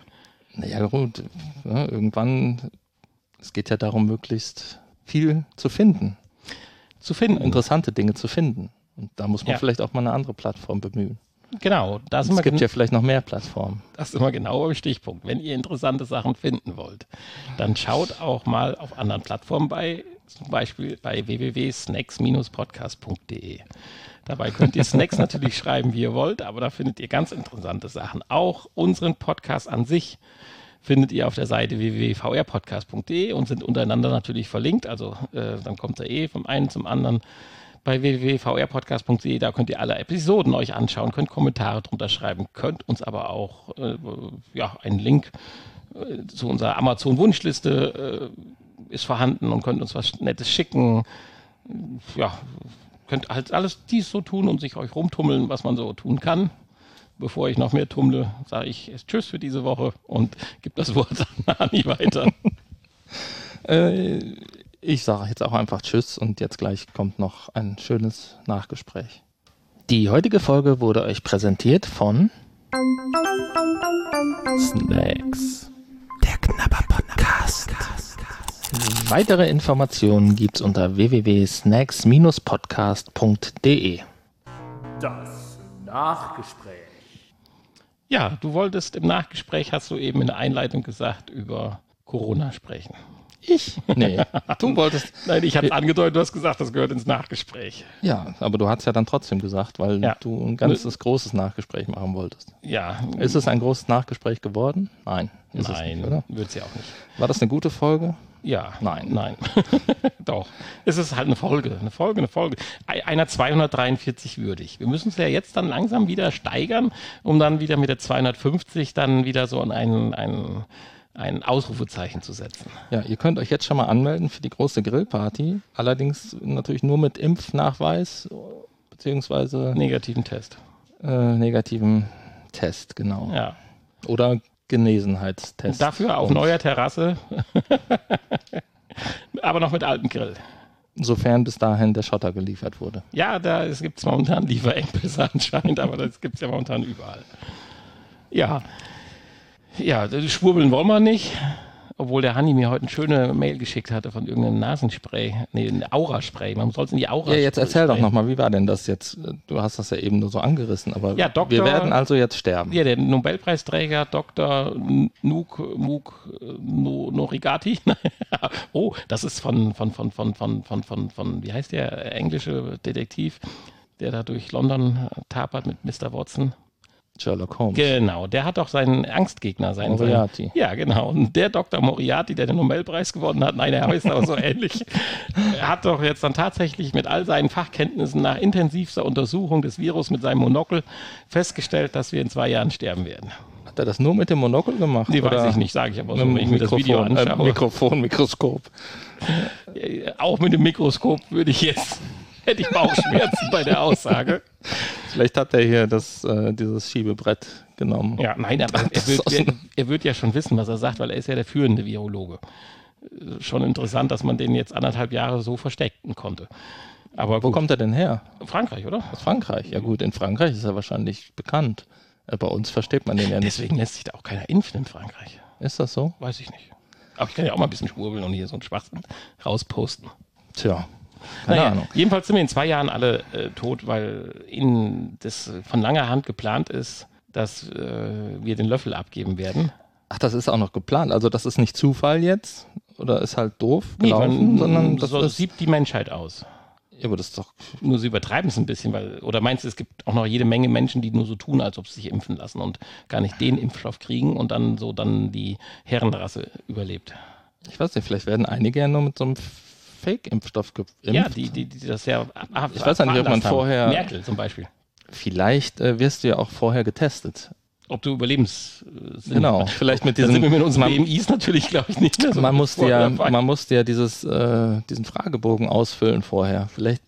naja gut, ja, irgendwann, es geht ja darum, möglichst viel zu finden. zu finden. Interessante Dinge zu finden. Und da muss man ja. vielleicht auch mal eine andere Plattform bemühen. Genau. Da es gibt ja vielleicht noch mehr Plattformen. Das ist immer genau am Stichpunkt. Wenn ihr interessante Sachen finden wollt, dann schaut auch mal auf anderen Plattformen bei, zum Beispiel bei w w w punkt snacks Bindestrich podcast punkt d e. Dabei könnt ihr Snacks natürlich schreiben, wie ihr wollt, aber da findet ihr ganz interessante Sachen. Auch unseren Podcast an sich findet ihr auf der Seite w w w punkt v r podcast punkt d e und sind untereinander natürlich verlinkt. Also äh, dann kommt er eh vom einen zum anderen bei w w w punkt v r podcast punkt d e. Da könnt ihr alle Episoden euch anschauen, könnt Kommentare drunter schreiben, könnt uns aber auch äh, ja, einen Link äh, zu unserer Amazon-Wunschliste äh, ist vorhanden und könnt uns was Nettes schicken. Ja, könnt halt alles dies so tun und sich euch rumtummeln, was man so tun kann. Bevor ich noch mehr tummle, sage ich Tschüss für diese Woche und gebe das Wort an Nani weiter. äh, ich sage jetzt auch einfach Tschüss und jetzt gleich kommt noch ein schönes Nachgespräch. Die heutige Folge wurde euch präsentiert von Snacks, der Knabber-Podcast. Weitere Informationen gibt's unter w w w punkt snacks Bindestrich podcast punkt d e. Das Nachgespräch. Ja, du wolltest im Nachgespräch, hast du eben in der Einleitung gesagt, über Corona sprechen. Ich? Nee, du wolltest... Nein, ich hatte es angedeutet, du hast gesagt, das gehört ins Nachgespräch. Ja, aber du hast ja dann trotzdem gesagt, weil ja. du ein ganzes großes Nachgespräch machen wolltest. Ja. Ist es ein großes Nachgespräch geworden? Nein. Ist Nein, es nicht, oder? Wird es ja auch nicht. War das eine gute Folge? Ja. Nein. Nein. Doch. Es ist halt eine Folge, eine Folge, eine Folge. Einer zweihundertdreiundvierzig würdig. Wir müssen es ja jetzt dann langsam wieder steigern, um dann wieder mit der zweihundertfünfzig dann wieder so an einen, einen, ein Ausrufezeichen zu setzen. Ja, ihr könnt euch jetzt schon mal anmelden für die große Grillparty. Allerdings natürlich nur mit Impfnachweis beziehungsweise negativen Test. Äh, negativen Test, genau. Ja. Oder Genesenheitstest. Dafür auf neuer Terrasse, aber noch mit altem Grill. Sofern bis dahin der Schotter geliefert wurde. Ja, da gibt es momentan Lieferengpässe anscheinend, aber das gibt es ja momentan überall. Ja, ja, schwurbeln wollen wir nicht. Obwohl der Hanni mir heute eine schöne Mail geschickt hatte von irgendeinem Nasenspray. Nee, ein Aura-Spray. Man soll es in die Aura. Ja, jetzt erzähl doch nochmal, wie war denn das jetzt? Du hast das ja eben nur so angerissen, aber ja, Doktor, wir werden also jetzt sterben. Ja, der Nobelpreisträger Doktor Nuk Muk no, Norigati. Oh, das ist von, von, von, von, von, von, von, von, wie heißt der englische Detektiv, der da durch London tapert mit Mister Watson? Sherlock Holmes. Genau, der hat doch seinen Angstgegner. Seinen, Moriarty. Seinen, ja, genau. Und der Doktor Moriarty, der den Nobelpreis gewonnen hat, nein, er heißt aber so ähnlich, hat doch jetzt dann tatsächlich mit all seinen Fachkenntnissen nach intensivster Untersuchung des Virus mit seinem Monokel festgestellt, dass wir in zwei Jahren sterben werden. Hat er das nur mit dem Monokel gemacht? Nee, oder weiß ich nicht, sage ich aber so, mit wenn ich mir das Video anschaue. Äh, Mikrofon, Mikroskop. Ja, auch mit dem Mikroskop würde ich jetzt, hätte ich Bauchschmerzen bei der Aussage. Vielleicht hat er hier das, äh, dieses Schiebebrett genommen. Ja, nein, aber er wird, er, er wird ja schon wissen, was er sagt, weil er ist ja der führende Virologe. Schon interessant, dass man den jetzt anderthalb Jahre so verstecken konnte. Aber wo kommt er denn her? Frankreich, oder? Aus Frankreich. Ja gut, in Frankreich ist er wahrscheinlich bekannt. Bei uns versteht man den ja nicht. Deswegen lässt sich da auch keiner impfen in Frankreich. Ist das so? Weiß ich nicht. Aber ich kann ja auch mal ein bisschen schwurbeln und hier so einen Schwachsinn rausposten. Tja, keine naja, Ahnung. Jedenfalls sind wir in zwei Jahren alle äh, tot, weil in das von langer Hand geplant ist, dass äh, wir den Löffel abgeben werden. Ach, das ist auch noch geplant. Also das ist nicht Zufall jetzt oder ist halt doof gelaufen, nee, man, sondern das so ist, sieht die Menschheit aus. Ja, aber das ist doch... Nur sie übertreiben es ein bisschen, weil, oder meinst du, es gibt auch noch jede Menge Menschen, die nur so tun, als ob sie sich impfen lassen und gar nicht den Impfstoff kriegen und dann so dann die Herrenrasse überlebt? Ich weiß nicht, vielleicht werden einige ja nur mit so einem Fake-Impfstoff geimpft. Ja, die, die, die das ja ab, Ich weiß nicht, ob man vorher... Merkel zum Beispiel. Vielleicht äh, wirst du ja auch vorher getestet. Ob du überlebens äh, Genau, vielleicht mit Dann diesem... sind wir mit unseren man, B M Is natürlich, glaube ich, nicht mehr so. man, musste ja, dabei. man musste ja dieses, äh, diesen Fragebogen ausfüllen vorher. Vielleicht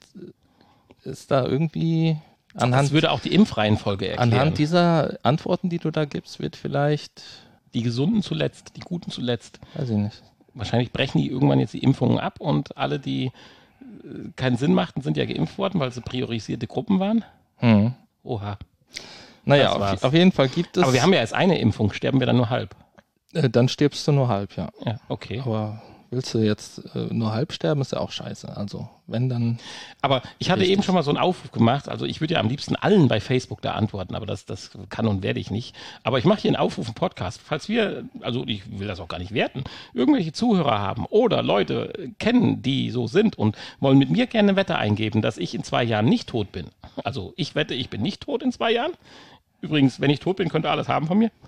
ist da irgendwie... Anhand, das würde auch die Impfreihenfolge erklären. Anhand dieser Antworten, die du da gibst, wird vielleicht... Die Gesunden zuletzt, die Guten zuletzt. Weiß ich nicht. Wahrscheinlich brechen die irgendwann jetzt die Impfungen ab und alle, die äh, keinen Sinn machten, sind ja geimpft worden, weil sie priorisierte Gruppen waren. Hm. Oha. Naja, Das war's. auf, auf jeden Fall gibt es... Aber wir haben ja erst eine Impfung, sterben wir dann nur halb. Äh, dann stirbst du nur halb, ja. Ja, okay. Aber willst du jetzt äh, nur halb sterben, ist ja auch scheiße. Also, wenn dann... Aber ich hatte Richtig. eben schon mal so einen Aufruf gemacht. Also ich würde ja am liebsten allen bei Facebook da antworten, aber das, das kann und werde ich nicht. Aber ich mache hier einen Aufruf im Podcast. Falls wir, also ich will das auch gar nicht werten, irgendwelche Zuhörer haben oder Leute kennen, die so sind und wollen mit mir gerne eine Wette eingeben, dass ich in zwei Jahren nicht tot bin. Also ich wette, ich bin nicht tot in zwei Jahren. Übrigens, wenn ich tot bin, könnt ihr alles haben von mir.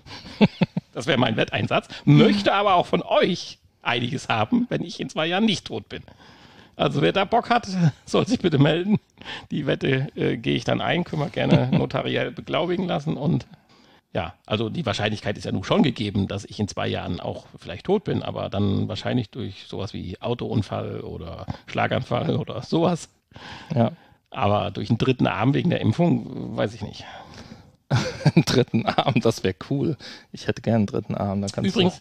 Das wäre mein Wetteinsatz. Möchte aber auch von euch einiges haben, wenn ich in zwei Jahren nicht tot bin. Also wer da Bock hat, soll sich bitte melden. Die Wette äh, gehe ich dann ein, können wir gerne notariell beglaubigen lassen. Und ja, also die Wahrscheinlichkeit ist ja nun schon gegeben, dass ich in zwei Jahren auch vielleicht tot bin, aber dann wahrscheinlich durch sowas wie Autounfall oder Schlaganfall oder sowas. Ja. Aber durch einen dritten Arm wegen der Impfung, weiß ich nicht. Einen dritten Arm, das wäre cool. Ich hätte gern einen dritten Arm. Da kannst Übrigens,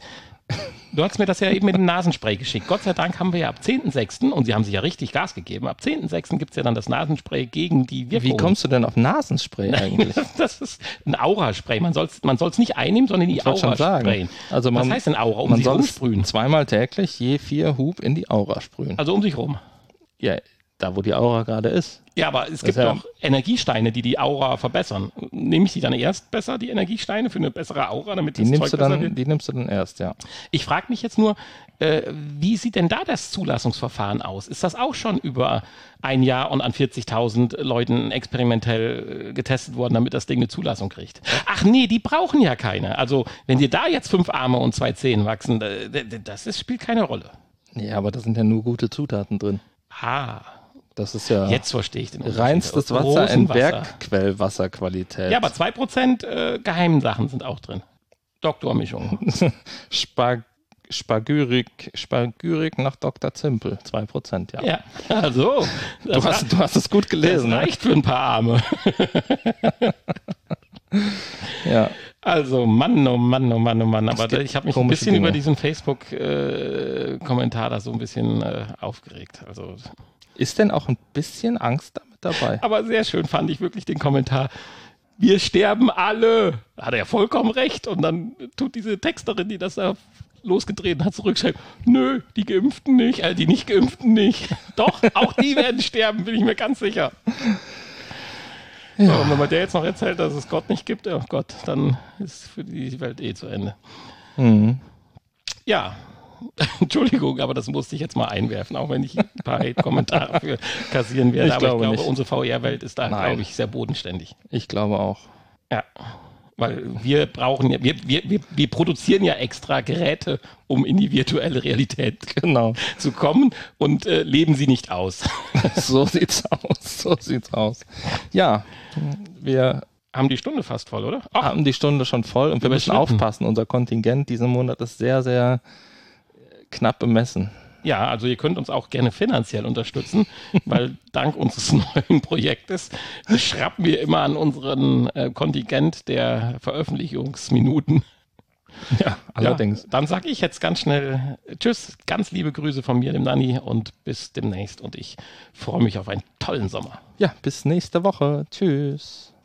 du hast mir das ja eben mit dem Nasenspray geschickt. Gott sei Dank haben wir ja ab zehnten sechsten und sie haben sich ja richtig Gas gegeben, ab zehnten sechsten gibt es ja dann das Nasenspray gegen die du, Wirkung. Wie kommst du denn auf Nasenspray eigentlich? Das ist ein Auraspray. Man soll es man soll's nicht einnehmen, sondern in die Ich wollte Aura schon sagen. sprayen. Also man, Was heißt denn Aura? Um man sich soll rumsprühen. zweimal täglich je vier Hub in die Aura sprühen. Also um sich rum. Ja, da wo die Aura gerade ist. Ja, aber es gibt ja- doch Energiesteine, die die Aura verbessern. Nehme ich die dann erst besser, die Energiesteine, für eine bessere Aura, damit Die das nimmst, Zeug du besser dann, wird? die nimmst du dann erst, ja. Ich frage mich jetzt nur, äh, wie sieht denn da das Zulassungsverfahren aus? Ist das auch schon über ein Jahr und an vierzigtausend Leuten experimentell äh, getestet worden, damit das Ding eine Zulassung kriegt? Ach nee, die brauchen ja keine. Also wenn dir da jetzt fünf Arme und zwei Zehen wachsen, äh, d- d- das ist, spielt keine Rolle. Ja, aber da sind ja nur gute Zutaten drin. Ah, Das ist ja jetzt verstehe ich den Unterschied. reinstes Wasser in Rosenwasser. Bergquellwasserqualität. Ja, aber zwei Prozent äh, geheimen Sachen sind auch drin. Doktormischung. Spar Spargyrik, Spargyrik nach Doktor Zimpel, zwei Prozent, ja. Ja, also. Du hast, du hast es gut das gelesen, ne? reicht für ein paar Arme. Ja. Also, Mann, oh Mann, oh Mann, oh Mann. Aber gibt ich habe mich ein komische bisschen Dinge. über diesen Facebook-Kommentar da so ein bisschen äh, aufgeregt. Also, Ist denn auch ein bisschen Angst damit dabei? aber sehr schön fand ich wirklich den Kommentar. Wir sterben alle. Da hat er ja vollkommen recht. Und dann tut diese Texterin, die das da losgetreten hat, zurückschreiben, nö, die Geimpften nicht, äh, die nicht Geimpften nicht. Doch, auch die werden sterben, bin ich mir ganz sicher. Ja. So, und wenn man der jetzt noch erzählt, dass es Gott nicht gibt, oh Gott, dann ist für die Welt eh zu Ende. Mhm. Ja, Entschuldigung, aber das musste ich jetzt mal einwerfen, auch wenn ich ein paar Hate-Kommentare für kassieren werde. Ich aber glaube ich glaube, nicht. unsere V R-Welt ist da, Nein. glaube ich, sehr bodenständig. Ich glaube auch. Ja, weil wir brauchen ja, wir, wir, wir, wir produzieren ja extra Geräte, um in die virtuelle Realität Genau. zu kommen und äh, leben sie nicht aus. So sieht's aus. So sieht's aus. Ja, wir haben die Stunde fast voll, oder? Ach, haben die Stunde schon voll und wir müssen aufpassen. Unser Kontingent diesen Monat ist sehr, sehr knapp bemessen. Ja, also ihr könnt uns auch gerne finanziell unterstützen, weil dank unseres neuen Projektes schrappen wir immer an unseren äh, Kontingent der Veröffentlichungsminuten. Ja, allerdings. Ja, dann sage ich jetzt ganz schnell Tschüss, ganz liebe Grüße von mir, dem Nanni, und bis demnächst. Und ich freue mich auf einen tollen Sommer. Ja, bis nächste Woche. Tschüss.